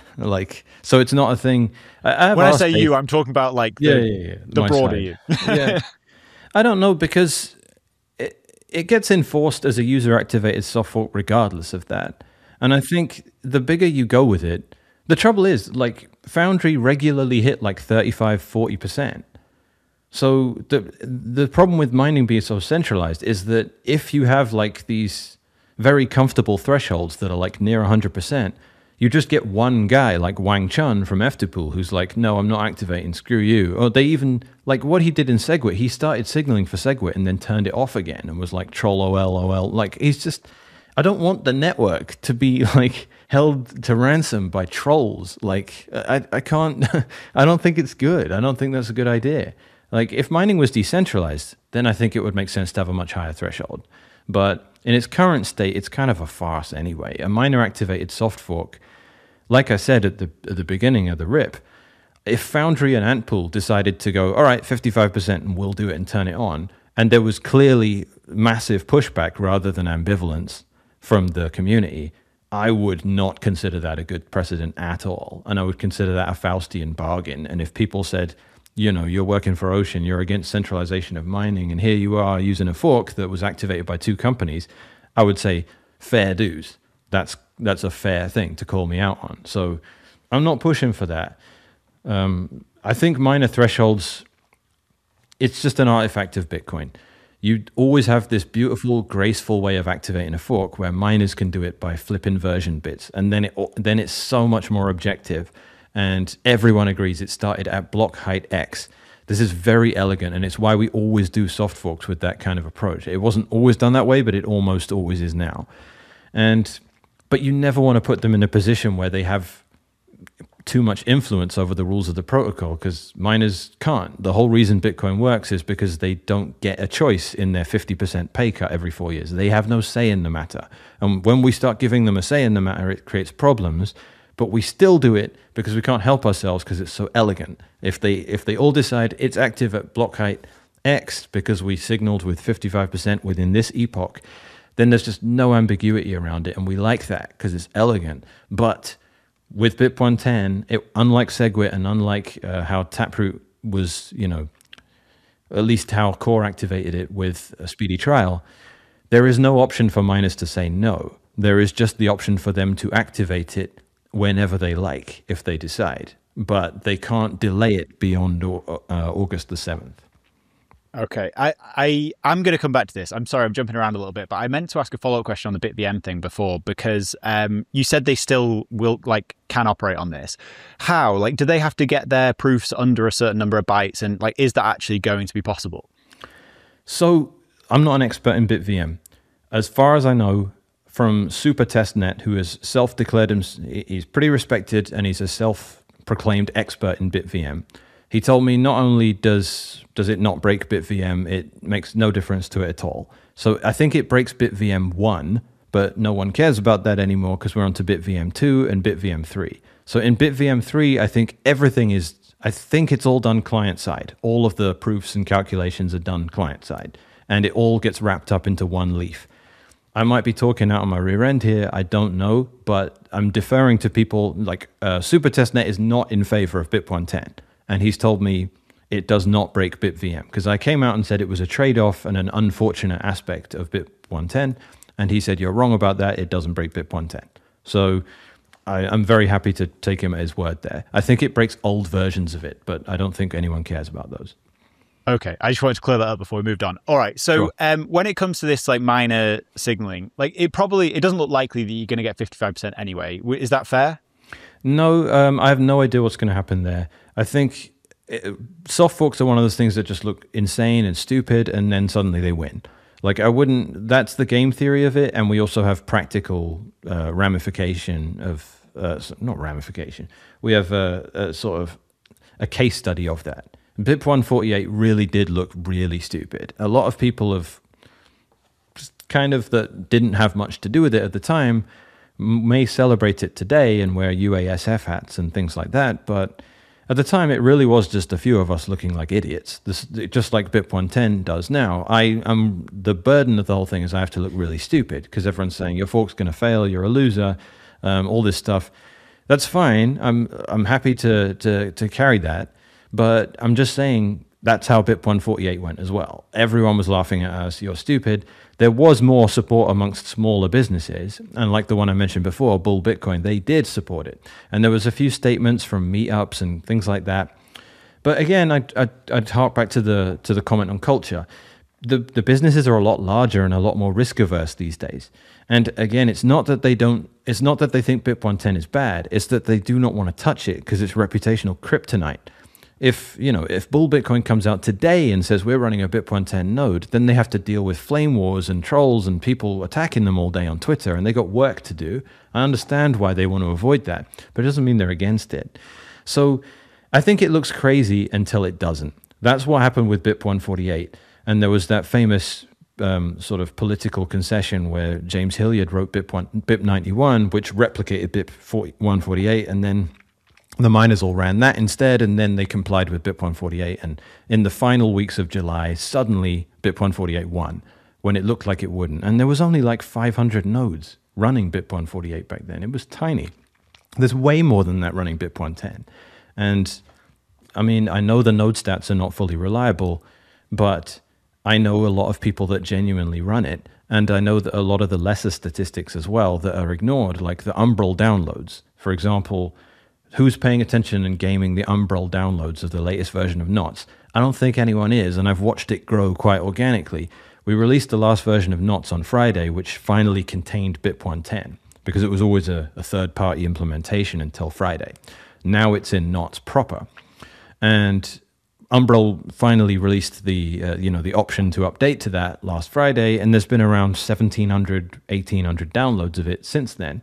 So it's not a thing. When I say you, I'm talking about like the broader side. you. Yeah. I don't know, because it gets enforced as a user-activated soft fork regardless of that. And I think the bigger you go with it, the trouble is, like, Foundry regularly hit like 35, 40%. So the problem with mining being so centralized is that if you have like these very comfortable thresholds that are like near 100%, you just get one guy like Wang Chun from Efterpool who's like, no, I'm not activating, screw you. Or they even, like what he did in SegWit, he started signaling for SegWit and then turned it off again and was like, troll OL. Like, he's just, I don't want the network to be like held to ransom by trolls. Like, I can't, I don't think it's good. I don't think that's a good idea. Like, if mining was decentralized, then I think it would make sense to have a much higher threshold. But in its current state, it's kind of a farce anyway. A miner activated soft fork, like I said at the beginning of the rip, if Foundry and Antpool decided to go, all right, 55% and we'll do it and turn it on, and there was clearly massive pushback rather than ambivalence from the community, I would not consider that a good precedent at all. And I would consider that a Faustian bargain. And if people said, you know, you're working for Ocean, you're against centralization of mining, and here you are using a fork that was activated by two companies, I would say, fair dues. That's a fair thing to call me out on. So I'm not pushing for that. I think minor thresholds, it's just an artifact of Bitcoin. You always have this beautiful, graceful way of activating a fork where miners can do it by flip inversion bits, and then it's so much more objective. And everyone agrees it started at block height X. This is very elegant, and it's why we always do soft forks with that kind of approach. It wasn't always done that way, but it almost always is now. But you never want to put them in a position where they have too much influence over the rules of the protocol, because miners can't. The whole reason Bitcoin works is because they don't get a choice in their 50% pay cut every 4 years. They have no say in the matter. And when we start giving them a say in the matter, it creates problems. But we still do it because we can't help ourselves because it's so elegant. If they all decide it's active at block height X because we signaled with 55% within this epoch, then there's just no ambiguity around it, and we like that because it's elegant. But with BIP110, unlike SegWit and unlike how Taproot was, at least how Core activated it with a speedy trial, there is no option for miners to say no. There is just the option for them to activate it whenever they like, if they decide. But they can't delay it beyond August the 7th. Okay, I'm going to come back to this. I'm sorry, I'm jumping around a little bit, but I meant to ask a follow-up question on the BitVM thing before, because you said they still can operate on this. How? Do they have to get their proofs under a certain number of bytes, and is that actually going to be possible? So I'm not an expert in BitVM. As far as I know, from SuperTestNet, who has self-declared him, he's pretty respected, and he's a self-proclaimed expert in BitVM. He told me not only does it not break BitVM, it makes no difference to it at all. So I think it breaks BitVM 1, but no one cares about that anymore because we're on to BitVM 2 and BitVM 3. So in BitVM 3, I think it's all done client-side. All of the proofs and calculations are done client-side, and it all gets wrapped up into one leaf. I might be talking out on my rear end here, I don't know, but I'm deferring to people SuperTestNet is not in favor of BIP110. And he's told me it does not break BitVM, because I came out and said it was a trade-off and an unfortunate aspect of BIP110, and he said, you're wrong about that, it doesn't break BIP110. So I'm very happy to take him at his word there. I think it breaks old versions of it, but I don't think anyone cares about those. Okay, I just wanted to clear that up before we moved on. All right, so sure. When it comes to this minor signaling, it doesn't look likely that you're going to get 55% anyway. Is that fair? No, I have no idea what's going to happen there. I think soft forks are one of those things that just look insane and stupid, and then suddenly they win. Like, I wouldn't. That's the game theory of it, and we also have practical ramification of not ramification. We have a sort of a case study of that. BIP148 really did look really stupid. A lot of people have kind of that didn't have much to do with it at the time may celebrate it today and wear UASF hats and things like that, but at the time it really was just a few of us looking like idiots. This, just like BIP110 does now. The burden of the whole thing is I have to look really stupid because everyone's saying your fork's going to fail, you're a loser, all this stuff. That's fine. I'm happy to carry that, but I'm just saying that's how BIP148 went as well. Everyone was laughing at us, you're stupid. There was more support amongst smaller businesses, and like the one I mentioned before, Bull Bitcoin, they did support it. And there was a few statements from meetups and things like that. But again, I'd hark back to the comment on culture. The businesses are a lot larger and a lot more risk averse these days. And again, it's not that they think BIP110 is bad, it's that they do not want to touch it because it's reputational kryptonite. If Bull Bitcoin comes out today and says we're running a BIP110 node, then they have to deal with flame wars and trolls and people attacking them all day on Twitter, and they got work to do. I understand why they want to avoid that, but it doesn't mean they're against it. So I think it looks crazy until it doesn't. That's what happened with BIP148. And there was that famous sort of political concession where James Hilliard wrote BIP91, which replicated BIP148, and then the miners all ran that instead, and then they complied with BIP148. And in the final weeks of July, suddenly BIP148 won when it looked like it wouldn't. And there was only like 500 nodes running BIP148 back then. It was tiny. There's way more than that running BIP110. And I mean, I know the node stats are not fully reliable, but I know a lot of people that genuinely run it. And I know that a lot of the lesser statistics as well that are ignored, like the Umbrel downloads. For example, who's paying attention and gaming the Umbrel downloads of the latest version of Knots? I don't think anyone is, and I've watched it grow quite organically. We released the last version of Knots on Friday, which finally contained BIP110, because it was always a third-party implementation until Friday. Now it's in Knots proper. And Umbrel finally released the option to update to that last Friday, and there's been around 1,700, 1,800 downloads of it since then.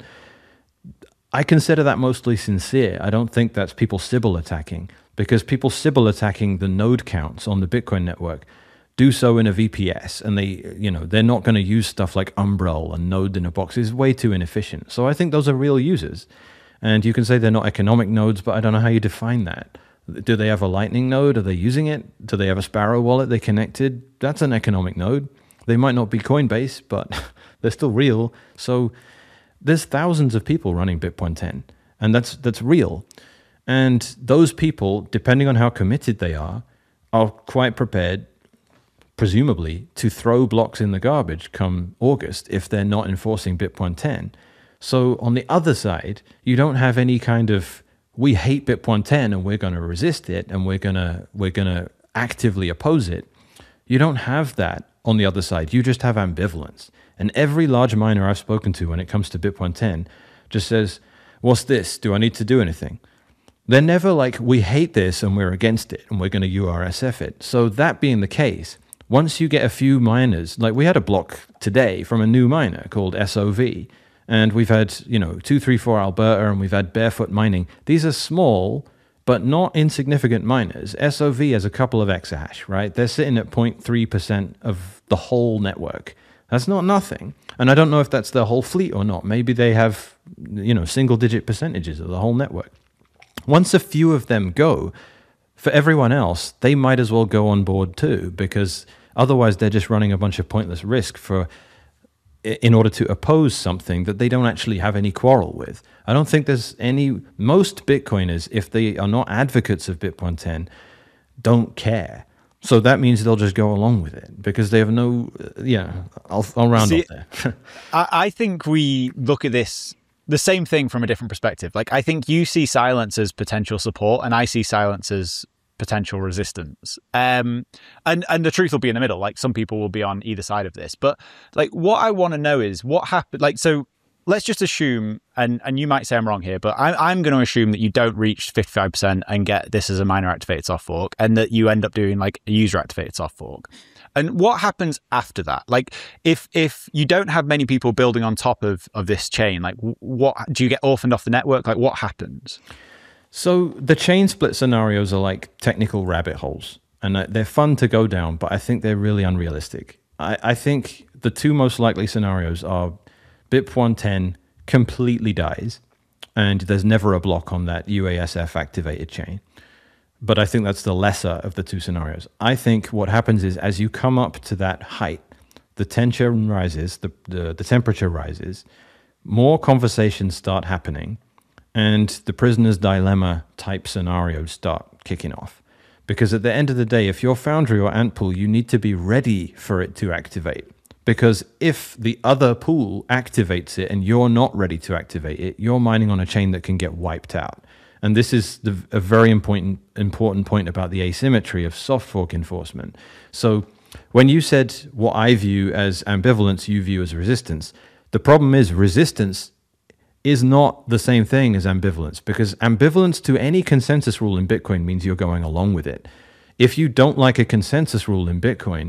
I consider that mostly sincere. I don't think that's people Sybil attacking, because people Sybil attacking the node counts on the Bitcoin network do so in a VPS, and they're not going to use stuff like Umbrel and Node in a Box. It's way too inefficient. So I think those are real users. And you can say they're not economic nodes, but I don't know how you define that. Do they have a Lightning node? Are they using it? Do they have a Sparrow wallet they connected? That's an economic node. They might not be Coinbase, but they're still real. So there's thousands of people running BIP110, and that's real. And those people, depending on how committed they are quite prepared, presumably, to throw blocks in the garbage come August if they're not enforcing BIP110. So on the other side, you don't have any kind of, we hate BIP110 and we're going to resist it and we're going to actively oppose it. You don't have that on the other side. You just have ambivalence. And every large miner I've spoken to when it comes to BIP110 just says, what's this? Do I need to do anything? They're never like, we hate this and we're against it and we're going to URSF it. So that being the case, once you get a few miners, like we had a block today from a new miner called SOV, and we've had, 234 Alberta, and we've had Barefoot Mining. These are small, but not insignificant miners. SOV has a couple of exahash, right? They're sitting at 0.3% of the whole network. That's not nothing. And I don't know if that's their whole fleet or not. Maybe they have, single-digit percentages of the whole network. Once a few of them go, for everyone else, they might as well go on board too, because otherwise they're just running a bunch of pointless risk in order to oppose something that they don't actually have any quarrel with. I don't think most Bitcoiners, if they are not advocates of BIP110, don't care. So that means they'll just go along with it because they have no, I'll round off there. I think we look at this, the same thing from a different perspective. Like, I think you see silence as potential support and I see silence as potential resistance. And the truth will be in the middle. Like, some people will be on either side of this. But like, what I want to know is what happened. Like, so let's just assume, and you might say I'm wrong here, but I'm going to assume that you don't reach 55% and get this as a miner activated soft fork, and that you end up doing like a user activated soft fork. And what happens after that? Like, if you don't have many people building on top of this chain, like, what do you get orphaned off the network? Like, what happens? So the chain split scenarios are like technical rabbit holes, and they're fun to go down, but I think they're really unrealistic. I think the two most likely scenarios are BIP110 completely dies, and there's never a block on that UASF activated chain. But I think that's the lesser of the two scenarios. I think what happens is, as you come up to that height, the tension rises, the temperature rises, more conversations start happening, and the prisoner's dilemma type scenarios start kicking off. Because at the end of the day, if you're Foundry or Antpool, you need to be ready for it to activate. Because if the other pool activates it and you're not ready to activate it, you're mining on a chain that can get wiped out. And this is a very important point about the asymmetry of soft fork enforcement. So when you said what I view as ambivalence, you view as resistance, the problem is resistance is not the same thing as ambivalence, because ambivalence to any consensus rule in Bitcoin means you're going along with it. If you don't like a consensus rule in Bitcoin,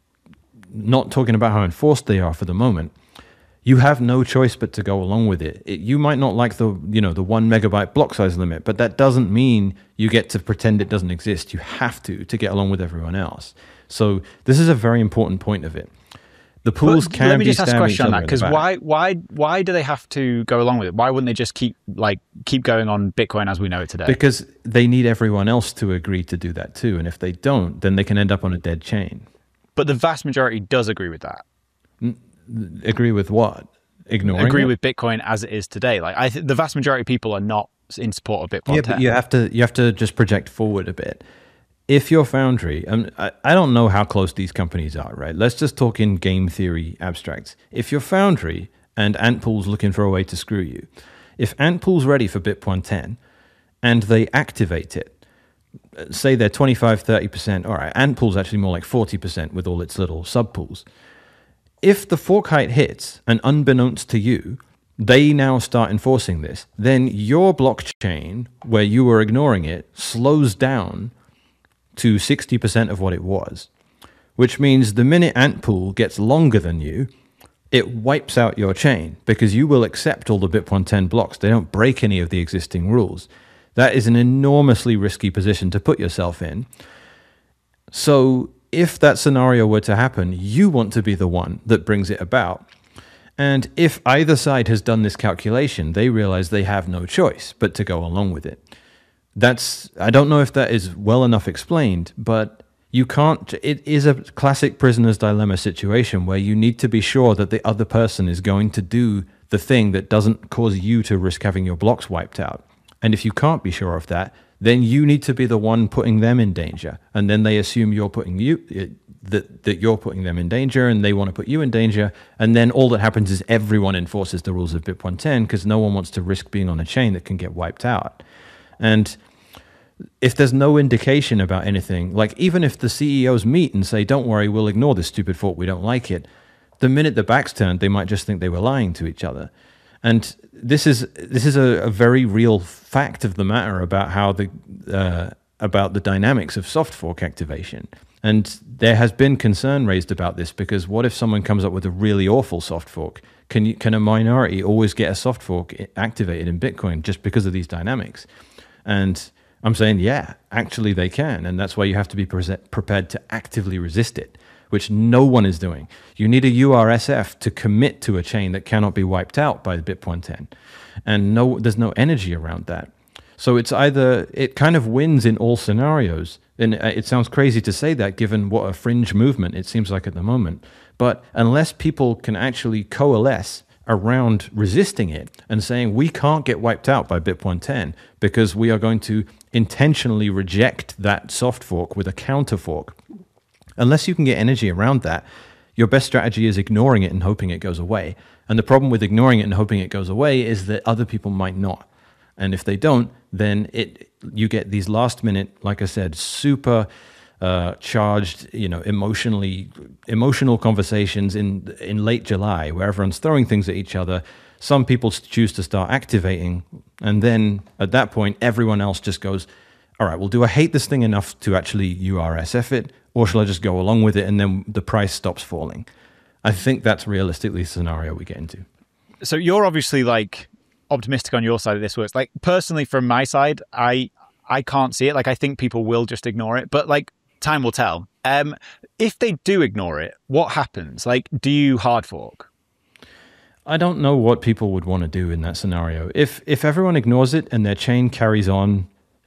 not talking about how enforced they are for the moment, you have no choice but to go along with it. You might not like the 1 megabyte block size limit, but that doesn't mean you get to pretend it doesn't exist. You have to get along with everyone else. So this is a very important point of it. The pools can be. Let me just ask a question on that, because why do they have to go along with it? Why wouldn't they just keep going on Bitcoin as we know it today? Because they need everyone else to agree to do that too, and if they don't, then they can end up on a dead chain. But the vast majority does agree with that. Agree with what? Agree with Bitcoin as it is today. Like the vast majority of people are not in support of Bitcoin. Yeah, but you have to just project forward a bit. If you're Foundry, I don't know how close these companies are, right? Let's just talk in game theory abstracts. If you're Foundry and Antpool's looking for a way to screw you, if Antpool's ready for BIP110 and they activate it, say they're 25, 30%, all right, Antpool's actually more like 40% with all its little subpools. If the fork height hits, and unbeknownst to you, they now start enforcing this, then your blockchain, where you were ignoring it, slows down to 60% of what it was, which means the minute Antpool gets longer than you, it wipes out your chain, because you will accept all the BIP110 blocks. They don't break any of the existing rules. That is an enormously risky position to put yourself in. So if that scenario were to happen, you want to be the one that brings it about. And if either side has done this calculation, they realize they have no choice but to go along with it. I don't know if that is well enough explained, but you can't, it is a classic prisoner's dilemma situation where you need to be sure that the other person is going to do the thing that doesn't cause you to risk having your blocks wiped out. And if you can't be sure of that, then you need to be the one putting them in danger. And then they assume you're putting that you're putting them in danger, and they want to put you in danger. And then all that happens is everyone enforces the rules of BIP110 because no one wants to risk being on a chain that can get wiped out. And if there's no indication about anything, like even if the CEOs meet and say, don't worry, we'll ignore this stupid fork, we don't like it, the minute the back's turned, they might just think they were lying to each other. And this is a very real fact of the matter about how about the dynamics of soft fork activation. And there has been concern raised about this, because what if someone comes up with a really awful soft fork? Can a minority always get a soft fork activated in Bitcoin just because of these dynamics? And I'm saying, yeah, actually they can. And that's why you have to be prepared to actively resist it, which no one is doing. You need a URSF to commit to a chain that cannot be wiped out by the BIP110. And there's no energy around that. So it's either, it kind of wins in all scenarios. And it sounds crazy to say that given what a fringe movement it seems like at the moment. But unless people can actually coalesce around resisting it and saying we can't get wiped out by BIP110 because we are going to intentionally reject that soft fork with a counter fork, unless you can get energy around that, your best strategy is ignoring it and hoping it goes away. And the problem with ignoring it and hoping it goes away is that other people might not. And if they don't, then you get these last minute, like I said, super charged, emotional conversations in late July where everyone's throwing things at each other. Some people choose to start activating, and then at that point, everyone else just goes, all right, well, do I hate this thing enough to actually URSF it, or shall I just go along with it and then the price stops falling? I think that's realistically the scenario we get into. So you're obviously like optimistic on your side of this works. Like personally, from my side, I can't see it. Like I think people will just ignore it, but like time will tell. If they do ignore it, what happens? Like, do you hard fork? I don't know what people would want to do in that scenario. If everyone ignores it and their chain carries on,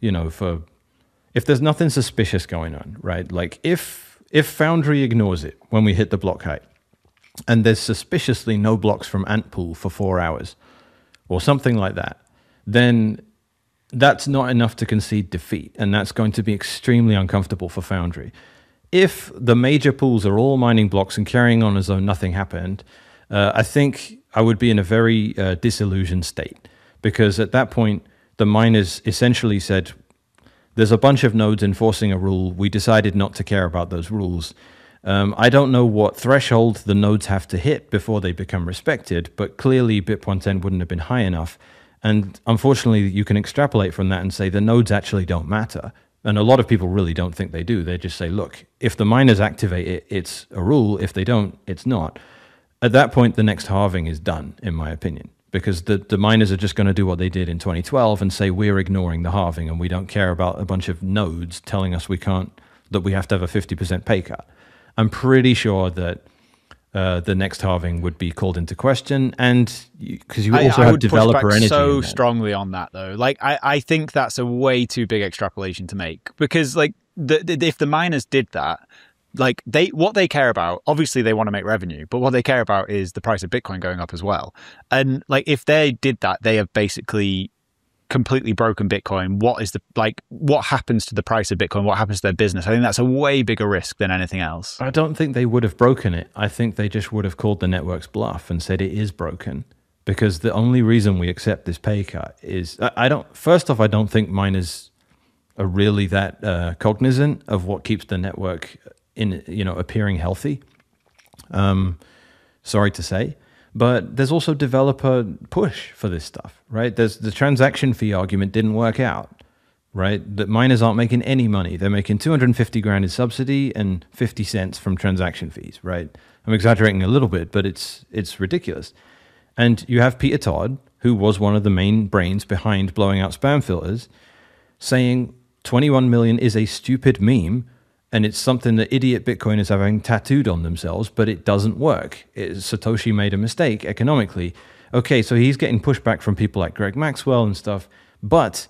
if there's nothing suspicious going on, right? Like if Foundry ignores it when we hit the block height, and there's suspiciously no blocks from Antpool for 4 hours, or something like that, then that's not enough to concede defeat, and that's going to be extremely uncomfortable for Foundry. If the major pools are all mining blocks and carrying on as though nothing happened, I think I would be in a very disillusioned state, because at that point, the miners essentially said, there's a bunch of nodes enforcing a rule. We decided not to care about those rules. I don't know what threshold the nodes have to hit before they become respected, but clearly BIP110 wouldn't have been high enough. And unfortunately, you can extrapolate from that and say the nodes actually don't matter. And a lot of people really don't think they do. They just say, look, if the miners activate it, it's a rule. If they don't, it's not. At that point, the next halving is done, in my opinion, because the miners are just going to do what they did in 2012 and say, we're ignoring the halving and we don't care about a bunch of nodes telling us that we have to have a 50% pay cut. I'm pretty sure that the next halving would be called into question, and because you also have developer energy. So strongly on that, though, like I think that's a way too big extrapolation to make, because like if the miners did that, like what they care about, obviously they want to make revenue, but what they care about is the price of Bitcoin going up as well. And like if they did that, they have basically completely broken Bitcoin. What happens to the price of Bitcoin? What happens to their business? I think that's a way bigger risk than anything else. I don't think they would have broken it. I think they just would have called the network's bluff and said it is broken, because the only reason we accept this pay cut is first off, I don't think miners are really that cognizant of what keeps the network appearing healthy. Sorry to say. But there's also developer push for this stuff, right? There's the transaction fee argument didn't work out, right? That miners aren't making any money. They're making 250 grand in subsidy and 50 cents from transaction fees, right? I'm exaggerating a little bit, but it's ridiculous. And you have Peter Todd, who was one of the main brains behind blowing out spam filters, saying 21 million is a stupid meme, and it's something that idiot Bitcoiners have having tattooed on themselves, but it doesn't work. Satoshi made a mistake economically. Okay, so he's getting pushback from people like Greg Maxwell and stuff, but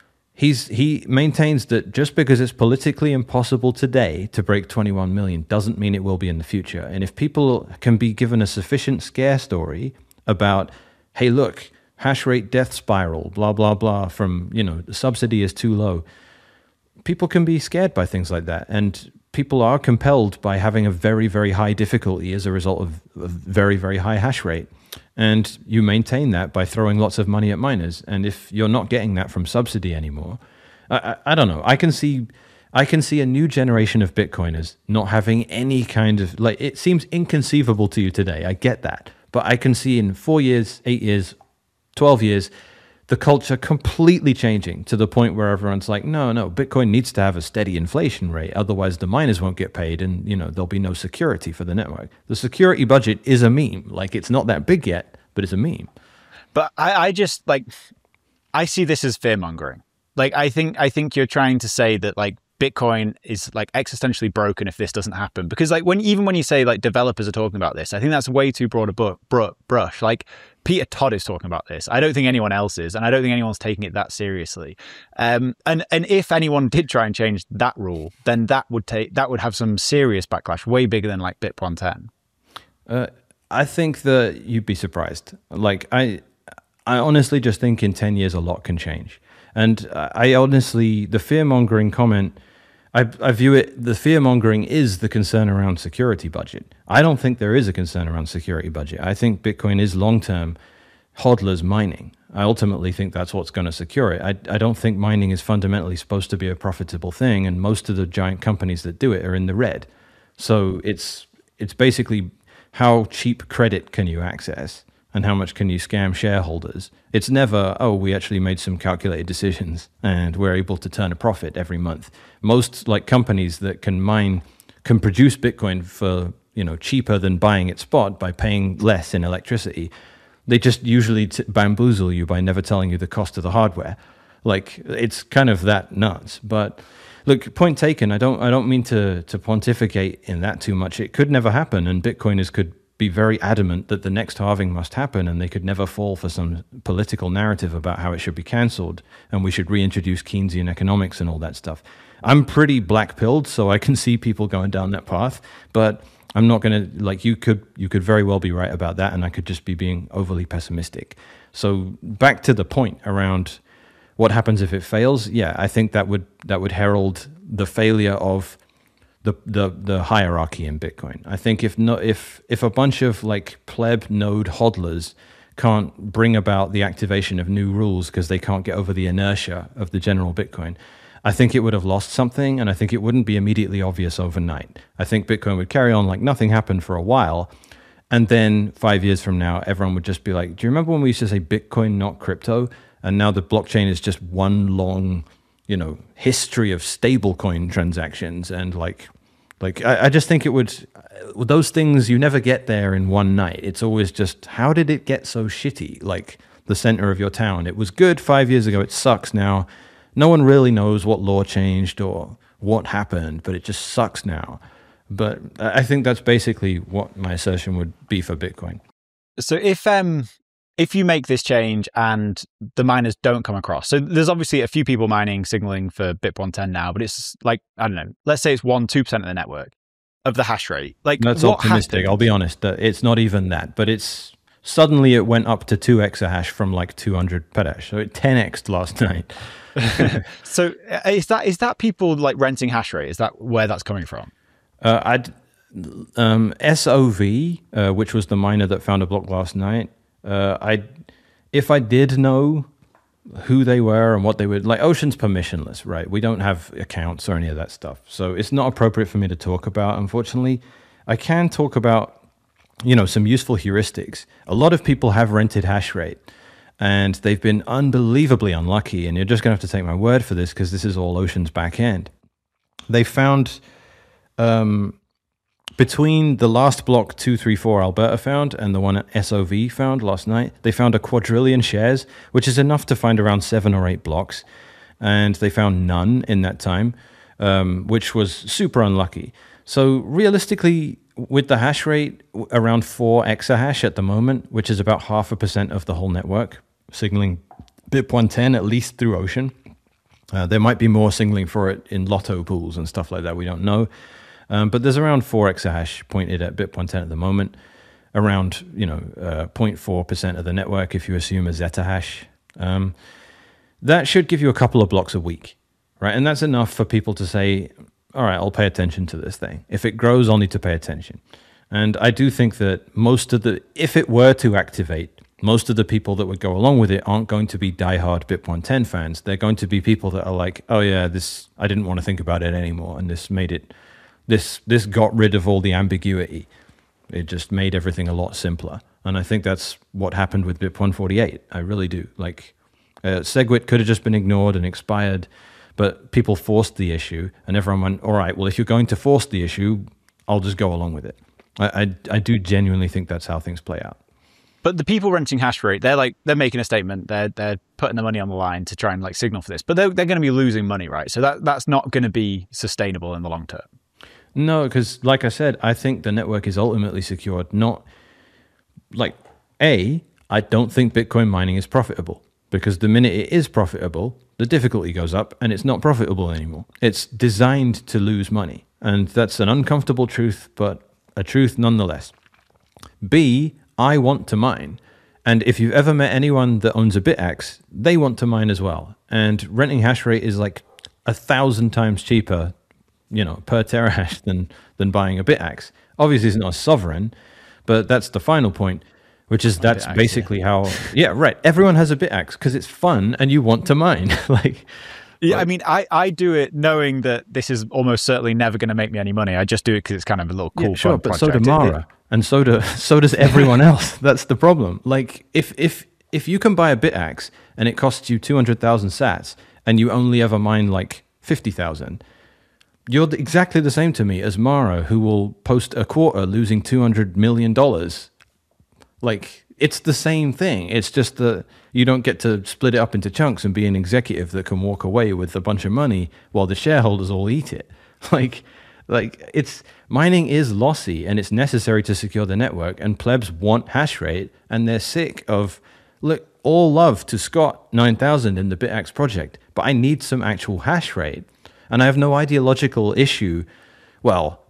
he maintains that just because it's politically impossible today to break 21 million doesn't mean it will be in the future. And if people can be given a sufficient scare story about, hey, look, hash rate death spiral, blah, blah, blah, from, the subsidy is too low, people can be scared by things like that, and people are compelled by having a very, very high difficulty as a result of a very, very high hash rate. And you maintain that by throwing lots of money at miners. And if you're not getting that from subsidy anymore, I don't know. I can see a new generation of Bitcoiners not having any kind of, like, it seems inconceivable to you today. I get that. But I can see in 4 years, 8 years, 12 years, the culture completely changing to the point where everyone's like, no, Bitcoin needs to have a steady inflation rate. Otherwise, the miners won't get paid and, there'll be no security for the network. The security budget is a meme. Like, it's not that big yet, but it's a meme. But I just, like, I see this as fear-mongering. Like, I think you're trying to say that, like, Bitcoin is like existentially broken if this doesn't happen. Because like when you say like developers are talking about this, I think that's way too broad a brush. Like Peter Todd is talking about this. I don't think anyone else is, and I don't think anyone's taking it that seriously. And if anyone did try and change that rule, then that would have some serious backlash, way bigger than like BIP110. I think that you'd be surprised. Like I honestly just think in 10 years a lot can change. And I honestly, the fear-mongering comment, I view it, the fear-mongering is the concern around security budget. I don't think there is a concern around security budget. I think Bitcoin is long-term hodlers mining. I ultimately think that's what's going to secure it. I don't think mining is fundamentally supposed to be a profitable thing, and most of the giant companies that do it are in the red. So it's basically how cheap credit can you access and how much can you scam shareholders. It's never, oh, we actually made some calculated decisions and we're able to turn a profit every month. Most like companies that can mine can produce Bitcoin for, you know, cheaper than buying it spot by paying less in electricity. They just usually bamboozle you by never telling you the cost of the hardware. Like, it's kind of that nuts. But look, point taken. I don't mean to pontificate in that too much. It could never happen, and Bitcoiners could be very adamant that the next halving must happen, and they could never fall for some political narrative about how it should be cancelled and we should reintroduce Keynesian economics and all that stuff. I'm pretty black-pilled, so I can see people going down that path, but I'm not going to, like, you could very well be right about that, and I could just be being overly pessimistic. So back to the point around what happens if it fails. Yeah, I think that would herald the failure of the hierarchy in Bitcoin. I think if a bunch of like pleb node hodlers can't bring about the activation of new rules because they can't get over the inertia of the general Bitcoin, I think it would have lost something, and I think it wouldn't be immediately obvious overnight. I think Bitcoin would carry on like nothing happened for a while, and then 5 years from now, everyone would just be like, do you remember when we used to say Bitcoin, not crypto? And now the blockchain is just one long, you know, history of stablecoin transactions. And like I just think it would, those things, you never get there in one night. It's always just, how did it get so shitty? Like the center of your town. It was good 5 years ago. It sucks now. No one really knows what law changed or what happened, but it just sucks now. But I think that's basically what my assertion would be for Bitcoin. So if you make this change and the miners don't come across, so there's obviously a few people mining signaling for BIP 110 now, but it's like, I don't know, let's say it's 2% of the network of the hash rate. Like, that's optimistic. I'll be honest. It's not even that, but it's suddenly it went up to 2 exahash from like 200 petahash. So it 10x'd last night. So is that people like renting hash rate? Is that where that's coming from? SOV, which was the miner that found a block last night, if I did know who they were and what they would, like, Ocean's permissionless, right? We don't have accounts or any of that stuff. So it's not appropriate for me to talk about, unfortunately. I can talk about, you know, some useful heuristics. A lot of people have rented hash rate, and they've been unbelievably unlucky, and you're just going to have to take my word for this because this is all Ocean's back end. They found, between the last block 234 Alberta found and the one SOV found last night, they found a quadrillion shares, which is enough to find around 7 or 8 blocks, and they found none in that time, which was super unlucky. So realistically, with the hash rate around 4 exahash at the moment, which is about 0.5% of the whole network, signaling BIP 110 at least through Ocean. There might be more signaling for it in lotto pools and stuff like that. We don't know. But there's around 4 exahash pointed at BIP 110 at the moment, around 0.4% of the network if you assume a zettahash. That should give you a couple of blocks a week, right? And that's enough for people to say, all right, I'll pay attention to this thing. If it grows, I'll need to pay attention. And I do think that if it were to activate, most of the people that would go along with it aren't going to be diehard BIP 110 fans. They're going to be people that are like, oh yeah, I didn't want to think about it anymore, and this made it, this got rid of all the ambiguity. It just made everything a lot simpler. And I think that's what happened with BIP 148. I really do. Like, SegWit could have just been ignored and expired, but people forced the issue, and everyone went, all right, well, if you're going to force the issue, I'll just go along with it. I do genuinely think that's how things play out. But the people renting hash rate, they're making a statement. They're putting the money on the line to try and like signal for this. But they're going to be losing money, right? So that's not going to be sustainable in the long term. No, because like I said, I think the network is ultimately secured. Not like, I don't think Bitcoin mining is profitable, because the minute it is profitable, the difficulty goes up and it's not profitable anymore. It's designed to lose money. And that's an uncomfortable truth, but a truth nonetheless. B, I want to mine. And if you've ever met anyone that owns a BitX, they want to mine as well. And renting hash rate is like 1,000 times cheaper, per terahash than buying a BitX. Obviously, it's not a sovereign, but that's the final point. that's basically how. Yeah, right. Everyone has a BitAxe because it's fun and you want to mine. Yeah, I mean, I do it knowing that this is almost certainly never going to make me any money. I just do it because it's kind of a little cool, sure, fun but project. so do Mara, and so does everyone else. That's the problem. Like, if you can buy a BitAxe and it costs you 200,000 sats, and you only ever mine like 50,000, you're exactly the same to me as Mara, who will post a quarter losing $200 million. Like, it's the same thing. It's just that you don't get to split it up into chunks and be an executive that can walk away with a bunch of money while the shareholders all eat it. Like it's mining is lossy and it's necessary to secure the network, and plebs want hash rate, and they're sick of, look, all love to Scott 9000 in the BitAxe project, but I need some actual hash rate. And I have no ideological issue. Well,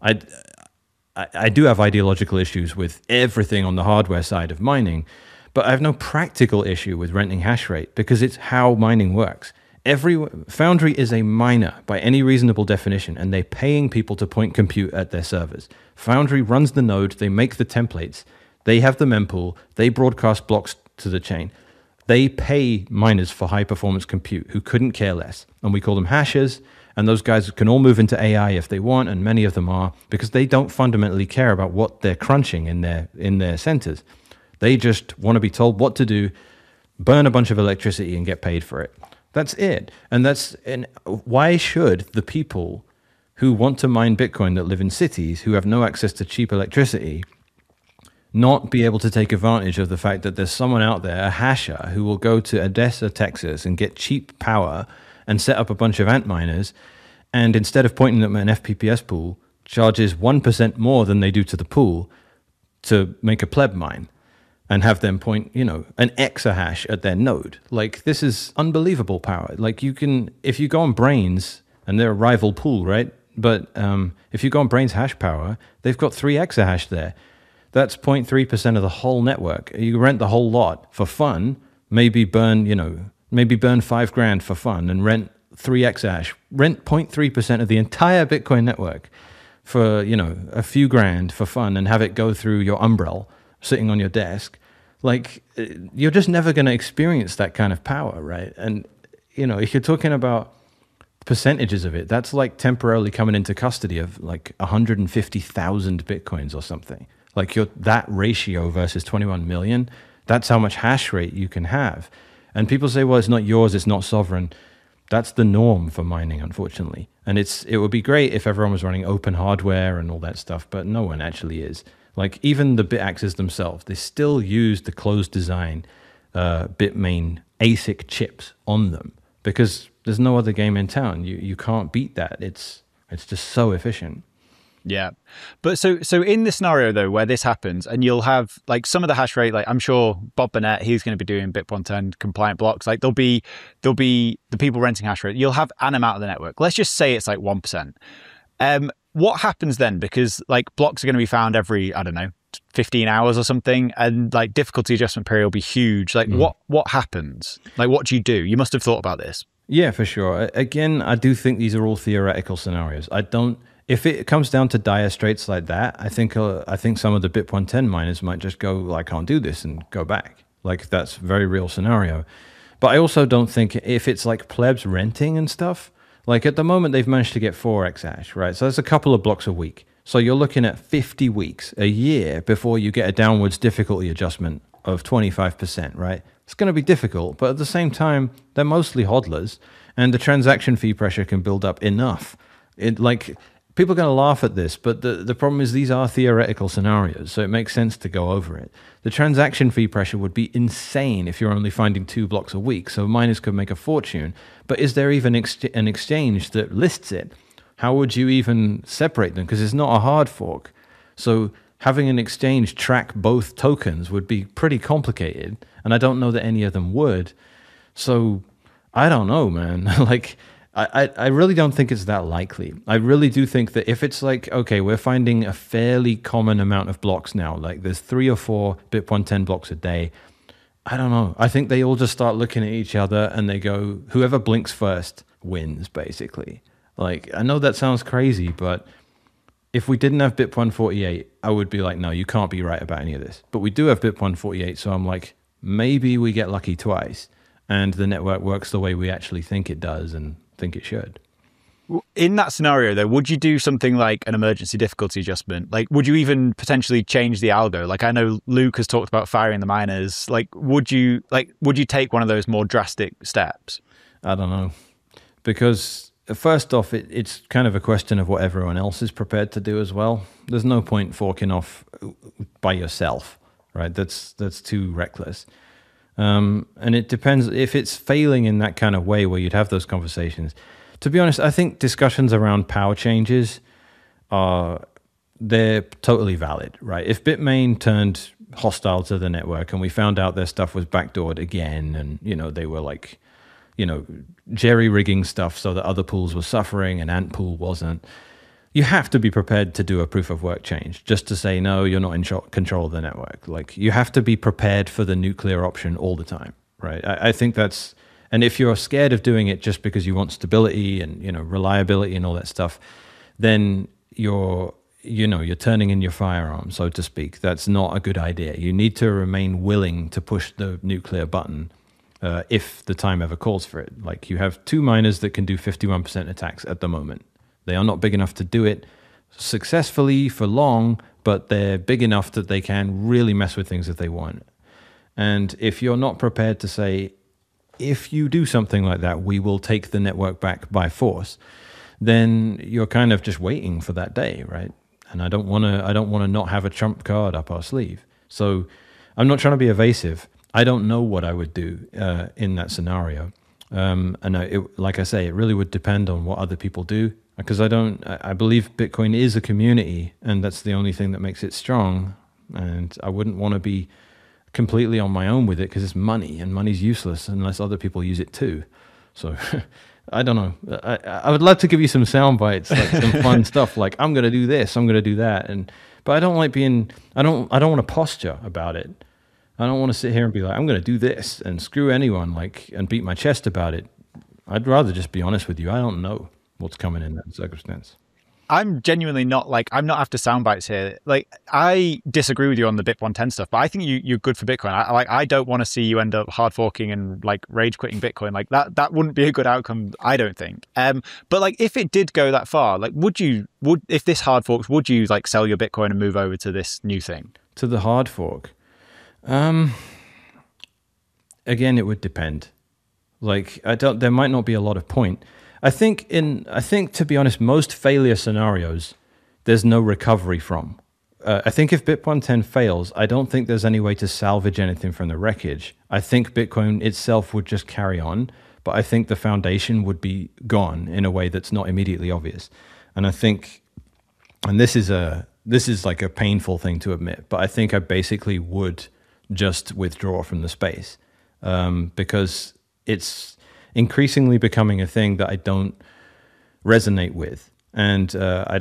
I do have ideological issues with everything on the hardware side of mining, but I have no practical issue with renting hash rate because it's how mining works. Foundry is a miner by any reasonable definition, and they're paying people to point compute at their servers. Foundry runs the node, they make the templates, they have the mempool, they broadcast blocks to the chain. They pay miners for high performance compute who couldn't care less, and we call them hashers. And those guys can all move into AI if they want, and many of them are, because they don't fundamentally care about what they're crunching in their centers. They just want to be told what to do, burn a bunch of electricity, and get paid for it. That's it. And why should the people who want to mine Bitcoin that live in cities who have no access to cheap electricity not be able to take advantage of the fact that there's someone out there, a hasher, who will go to Odessa, Texas, and get cheap power and set up a bunch of Antminers, and instead of pointing them at an FPPS pool, charges 1% more than they do to the pool to make a pleb mine and have them point, an exahash at their node. Like, this is unbelievable power. Like, you can, if you go on Brains, and they're a rival pool, right? But if you go on Brains hash power, they've got 3 exahash there. That's 0.3% of the whole network. You rent the whole lot for fun, maybe burn $5,000 for fun and rent 3 exahash, rent 0.3% of the entire Bitcoin network for, a few grand for fun, and have it go through your umbrella sitting on your desk. Like, you're just never going to experience that kind of power, right? And, if you're talking about percentages of it, that's like temporarily coming into custody of like 150,000 Bitcoins or something. Like, that ratio versus 21 million, that's how much hash rate you can have. And people say, well, it's not yours, it's not sovereign. That's the norm for mining, unfortunately. And it would be great if everyone was running open hardware and all that stuff, but no one actually is. Like, even the BitAxes themselves, they still use the closed design Bitmain ASIC chips on them because there's no other game in town. You can't beat that. It's just so efficient. Yeah. But so in this scenario, though, where this happens, and you'll have like some of the hash rate, like I'm sure Bob Burnett, he's going to be doing BIP110 compliant blocks. Like there'll be the people renting hash rate. You'll have an amount of the network. Let's just say it's like 1%. What happens then? Because like blocks are going to be found every, 15 hours or something, and like difficulty adjustment period will be huge. Like what happens? Like, what do? You must have thought about this. Yeah, for sure. Again, I do think these are all theoretical scenarios. If it comes down to dire straits like that, I think some of the BIP110 miners might just go, I can't do this, and go back. Like, that's a very real scenario. But I also don't think if it's like plebs renting and stuff, like at the moment they've managed to get 4 exahash, right? So that's a couple of blocks a week. So you're looking at 50 weeks, a year, before you get a downwards difficulty adjustment of 25%, right? It's going to be difficult, but at the same time, they're mostly hodlers, and the transaction fee pressure can build up enough. People are going to laugh at this, but the problem is these are theoretical scenarios, so it makes sense to go over it. The transaction fee pressure would be insane if you're only finding 2 blocks a week, so miners could make a fortune. But is there even an exchange that lists it? How would you even separate them? Because it's not a hard fork. So having an exchange track both tokens would be pretty complicated, and I don't know that any of them would. So I don't know, man. I really don't think it's that likely. I really do think that if it's like, okay, we're finding a fairly common amount of blocks now, like there's 3 or 4 BIP110 blocks a day, I don't know. I think they all just start looking at each other and they go, whoever blinks first wins, basically. Like, I know that sounds crazy, but If we didn't have BIP 148, I would be like, no, you can't be right about any of this. But we do have BIP 148, so I'm like, maybe we get lucky twice, and the network works the way we actually think it does and think it should. In that scenario, though, would you do something like an emergency difficulty adjustment? Like, would you even potentially change the algo? Like, I know Luke has talked about firing the miners. Like, would you take one of those more drastic steps? I don't know, because first off, it's kind of a question of what everyone else is prepared to do as well. There's no point forking off by yourself, right? That's too reckless. And it depends if it's failing in that kind of way where you'd have those conversations. To be honest, I think discussions around power changes they're totally valid, right? If Bitmain turned hostile to the network and we found out their stuff was backdoored again, and they were like, jerry rigging stuff so that other pools were suffering and Ant Pool wasn't, you have to be prepared to do a proof of work change just to say, no, you're not in control of the network. Like, you have to be prepared for the nuclear option all the time, right? I think that's, and if you're scared of doing it just because you want stability and, reliability and all that stuff, then you're turning in your firearm, so to speak. That's not a good idea. You need to remain willing to push the nuclear button if the time ever calls for it. Like, you have 2 miners that can do 51% attacks at the moment. They are not big enough to do it successfully for long, but they're big enough that they can really mess with things if they want. And if you're not prepared to say, if you do something like that, we will take the network back by force, then you're kind of just waiting for that day, right? And I don't want to not have a trump card up our sleeve. So I'm not trying to be evasive. I don't know what I would do in that scenario. Like I say, it really would depend on what other people do, because I believe Bitcoin is a community, and that's the only thing that makes it strong. And I wouldn't want to be completely on my own with it, because it's money, and money's useless unless other people use it too. So I don't know. I would love to give you some sound bites, like some fun stuff, like I'm going to do this, I'm going to do that, but I don't like I don't want to posture about it. I don't want to sit here and be like, I'm going to do this and screw anyone, and beat my chest about it. I'd rather just be honest with you. I don't know what's coming in that circumstance. I'm genuinely not I'm not after sound bites here. Like, I disagree with you on the BIP 110 stuff, but I think you're good for Bitcoin. I don't want to see you end up hard forking and rage quitting Bitcoin. Like, that wouldn't be a good outcome, I don't think. But if it did go that far, if this hard forks, would you sell your Bitcoin and move over to this new thing? To the hard fork? Again, it would depend. There might not be a lot of point. I think to be honest, most failure scenarios, there's no recovery from. I think if BIP 110 fails, I don't think there's any way to salvage anything from the wreckage. I think Bitcoin itself would just carry on, but I think the foundation would be gone in a way that's not immediately obvious. And I think, and this is a painful thing to admit, but I think I basically would just withdraw from the space, because it's increasingly becoming a thing that I don't resonate with. And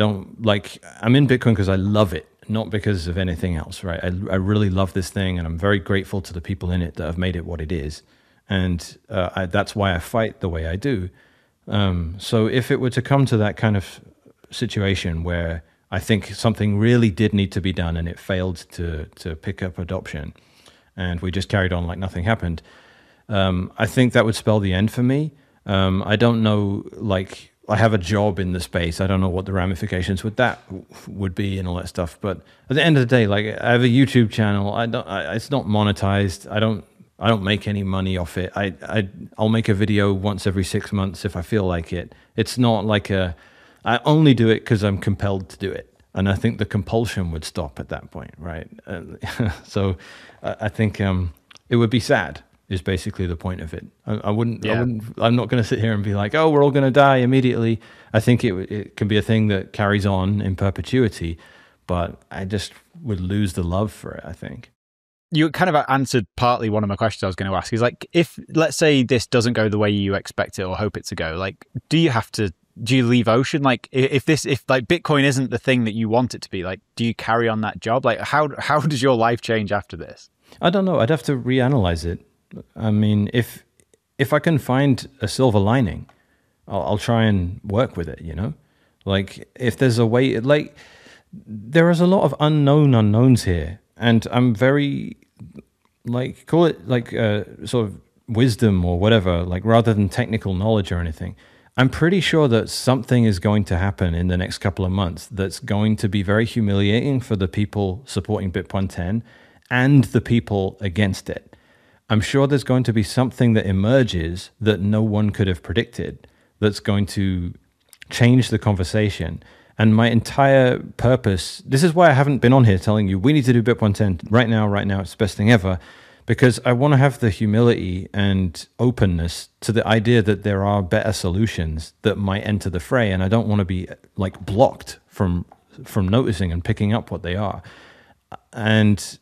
I'm in Bitcoin because I love it, not because of anything else, right? I really love this thing, and I'm very grateful to the people in it that have made it what it is. And that's why I fight the way I do. So if it were to come to that kind of situation where I think something really did need to be done and it failed to pick up adoption, and we just carried on like nothing happened, I think that would spell the end for me. I don't know, I have a job in the space. I don't know what the ramifications would be and all that stuff. But at the end of the day, I have a YouTube channel. It's not monetized. I don't make any money off it. I'll make a video once every 6 months if I feel like it. It's not I only do it because I'm compelled to do it. And I think the compulsion would stop at that point, right? So I think it would be sad, is basically the point of it. I'm not going to sit here and be like, oh, we're all going to die immediately. I think it can be a thing that carries on in perpetuity, but I just would lose the love for it, I think. You kind of answered partly one of my questions I was going to ask. Is if, let's say, this doesn't go the way you expect it or hope it to go, do you leave Ocean? If Bitcoin isn't the thing that you want it to be, do you carry on that job? How does your life change after this? I don't know. I'd have to reanalyze it. I mean, if I can find a silver lining, I'll try and work with it, If there's a way, there is a lot of unknowns here, and I'm very, like, call it like sort of wisdom or whatever, like rather than technical knowledge or anything. I'm pretty sure that something is going to happen in the next couple of months that's going to be very humiliating for the people supporting BIP 110 and the people against it. I'm sure there's going to be something that emerges that no one could have predicted that's going to change the conversation. And my entire purpose, this is why I haven't been on here telling you we need to do BIP 110 right now, it's the best thing ever, because I want to have the humility and openness to the idea that there are better solutions that might enter the fray, and I don't want to be like blocked from noticing and picking up what they are. And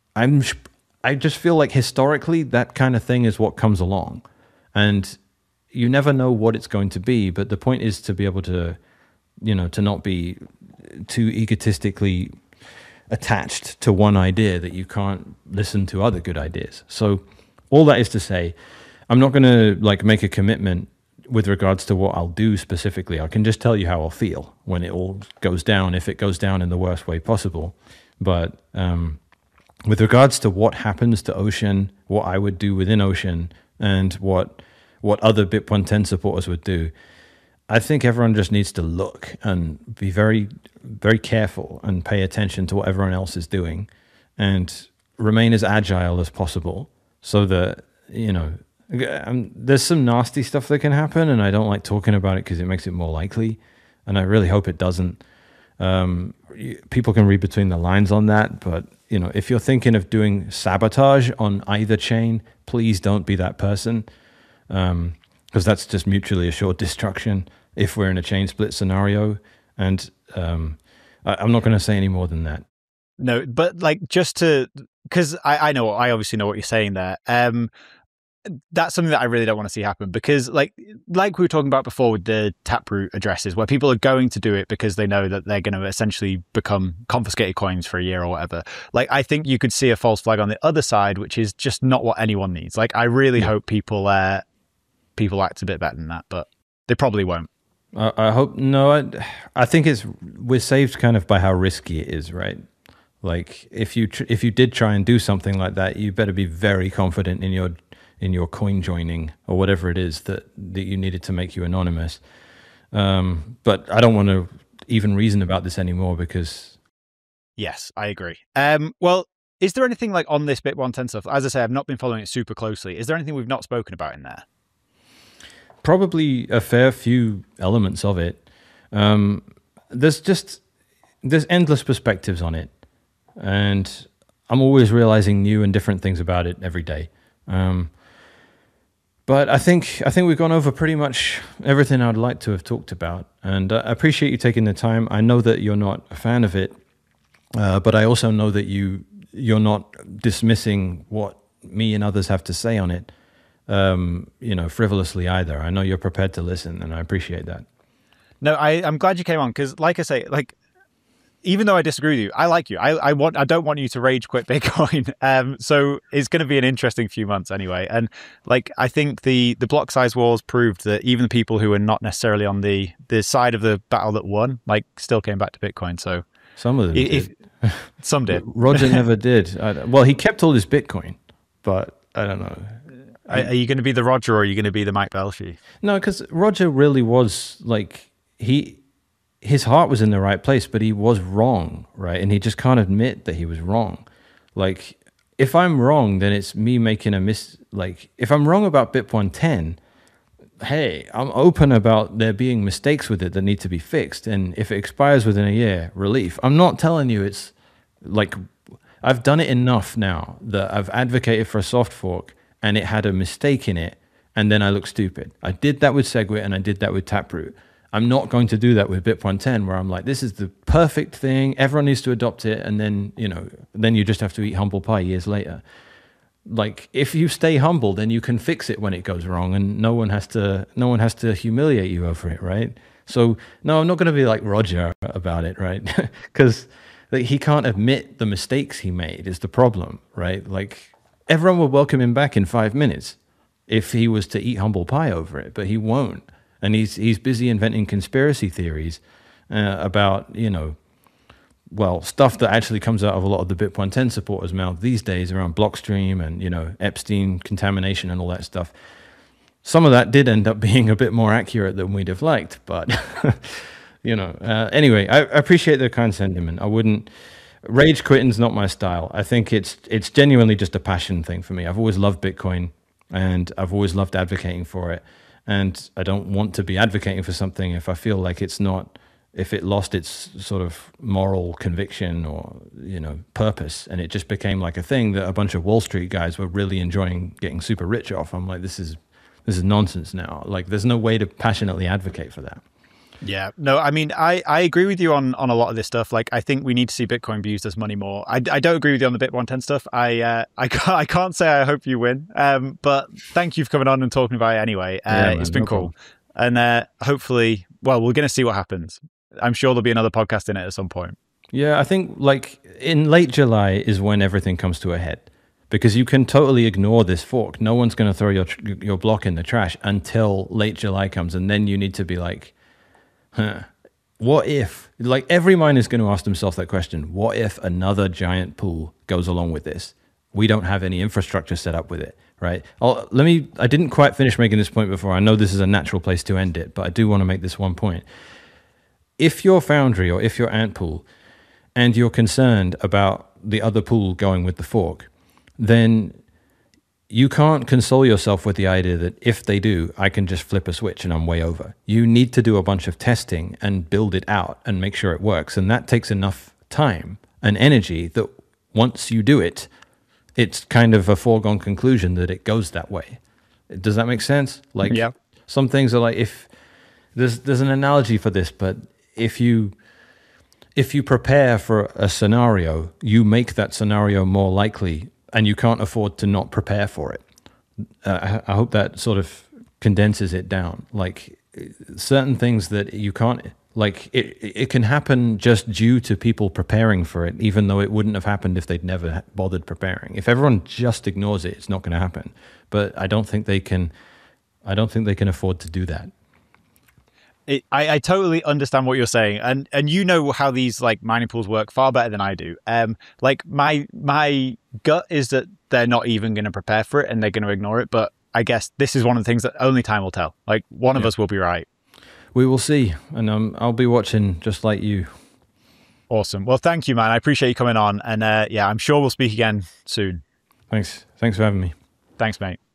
I just feel like historically that kind of thing is what comes along, and you never know what it's going to be. But the point is to be able to, to not be too egotistically attached to one idea that you can't listen to other good ideas. So all that is to say, I'm not going to like make a commitment with regards to what I'll do specifically. I can just tell you how I'll feel when it all goes down, if it goes down in the worst way possible. But with regards to what happens to Ocean, what I would do within Ocean, and what other BIP 110 supporters would do, I think everyone just needs to look and be very, very careful and pay attention to what everyone else is doing and remain as agile as possible so that, there's some nasty stuff that can happen, and I don't like talking about it because it makes it more likely, and I really hope it doesn't. People can read between the lines on that, but, if you're thinking of doing sabotage on either chain, please don't be that person, because that's just mutually assured destruction if we're in a chain split scenario. And I'm not going to say any more than that. No, but like because I obviously know what you're saying there. That's something that I really don't want to see happen, because like we were talking about before with the Taproot addresses, where people are going to do it because they know that they're going to essentially become confiscated coins for a year or whatever. Like, I think you could see a false flag on the other side, which is just not what anyone needs. Like, I really hope people act a bit better than that, but they probably won't. I hope no. I think we're saved kind of by how risky it is, right? Like if you did try and do something like that, you better be very confident in your coin joining or whatever it is that you needed to make you anonymous. But I don't want to even reason about this anymore because. Yes, I agree. Well, is there anything like on this BIP 110 stuff? As I say, I've not been following it super closely. Is there anything we've not spoken about in there? Probably a fair few elements of it. There's endless perspectives on it, and I'm always realizing new and different things about it every day. But I think we've gone over pretty much everything I'd like to have talked about, and I appreciate you taking the time. I know that you're not a fan of it, but I also know that you're not dismissing what me and others have to say on it. Frivolously either. I know you're prepared to listen, and I appreciate that. No, I'm glad you came on, because like I say, like, even though I disagree with you, I like you. I don't want you to rage quit Bitcoin. So it's going to be an interesting few months anyway. And like, I think the block size wars proved that even the people who are not necessarily on the side of the battle that won, like, still came back to Bitcoin. So some of them did. Some did. Roger never did. Well, he kept all his Bitcoin, but I don't know. Are you going to be the Roger, or are you going to be the Mike Belshie? No, because Roger really was like, his heart was in the right place, but he was wrong, right? And he just can't admit that he was wrong. Like, if I'm wrong, then it's me making if I'm wrong about BIP 110, hey, I'm open about there being mistakes with it that need to be fixed. And if it expires within a year, relief. I'm not telling you it's like, I've done it enough now that I've advocated for a soft fork and it had a mistake in it, and then I look stupid. I did that with SegWit and I did that with Taproot. I'm not going to do that with BIP 110, where I'm like, this is the perfect thing, everyone needs to adopt it, and then, then you just have to eat humble pie years later. Like, if you stay humble, then you can fix it when it goes wrong, and no one has to humiliate you over it, right? So, no, I'm not going to be like Roger about it, right? Because he can't admit the mistakes he made is the problem, right? Like, everyone would welcome him back in 5 minutes if he was to eat humble pie over it, but he won't. And he's busy inventing conspiracy theories about, well, stuff that actually comes out of a lot of the Bitcoin 10 supporters' mouth these days around Blockstream and, Epstein contamination and all that stuff. Some of that did end up being a bit more accurate than we'd have liked, but, anyway, I appreciate the kind sentiment. I wouldn't, rage quitting's not my style. I think it's genuinely just a passion thing for me. I've always loved Bitcoin and I've always loved advocating for it. And I don't want to be advocating for something if I feel like if it lost its sort of moral conviction or, purpose, and it just became like a thing that a bunch of Wall Street guys were really enjoying getting super rich off. I'm like, this is nonsense now. Like, there's no way to passionately advocate for that. Yeah, no, I mean, I agree with you on a lot of this stuff. Like, I think we need to see Bitcoin be used as money more. I don't agree with you on the Bitcoin 10 stuff. I can't say I hope you win. But thank you for coming on and talking about it anyway. It's been cool. Problem. And hopefully, well, we're going to see what happens. I'm sure there'll be another podcast in it at some point. Yeah, I think like in late July is when everything comes to a head, because you can totally ignore this fork. No one's going to throw your block in the trash until late July comes, and then you need to be like, what if, like, every miner is going to ask themselves that question, what if another giant pool goes along with this? We don't have any infrastructure set up with it, right? I didn't quite finish making this point before. I know this is a natural place to end it, but I do want to make this one point. If you're Foundry or if you're Ant Pool and you're concerned about the other pool going with the fork, then you can't console yourself with the idea that if they do, I can just flip a switch and I'm way over. You need to do a bunch of testing and build it out and make sure it works. And that takes enough time and energy that once you do it, it's kind of a foregone conclusion that it goes that way. Does that make sense? Like, yeah. Some things are like, if there's an analogy for this, but if you prepare for a scenario, you make that scenario more likely, and you can't afford to not prepare for it. I hope that sort of condenses it down. Like, certain things that you can't, like, it can happen just due to people preparing for it, even though it wouldn't have happened if they'd never bothered preparing. If everyone just ignores it, it's not going to happen. But I don't think they can afford to do that. I totally understand what you're saying, and you know how these like mining pools work far better than I do. Like my gut is that they're not even going to prepare for it and they're going to ignore it. But I guess this is one of the things that only time will tell. Like, one of us will be right. We will see, and I'll be watching just like you. Awesome. Well, thank you, man. I appreciate you coming on, and I'm sure we'll speak again soon. Thanks for having me. Thanks, mate.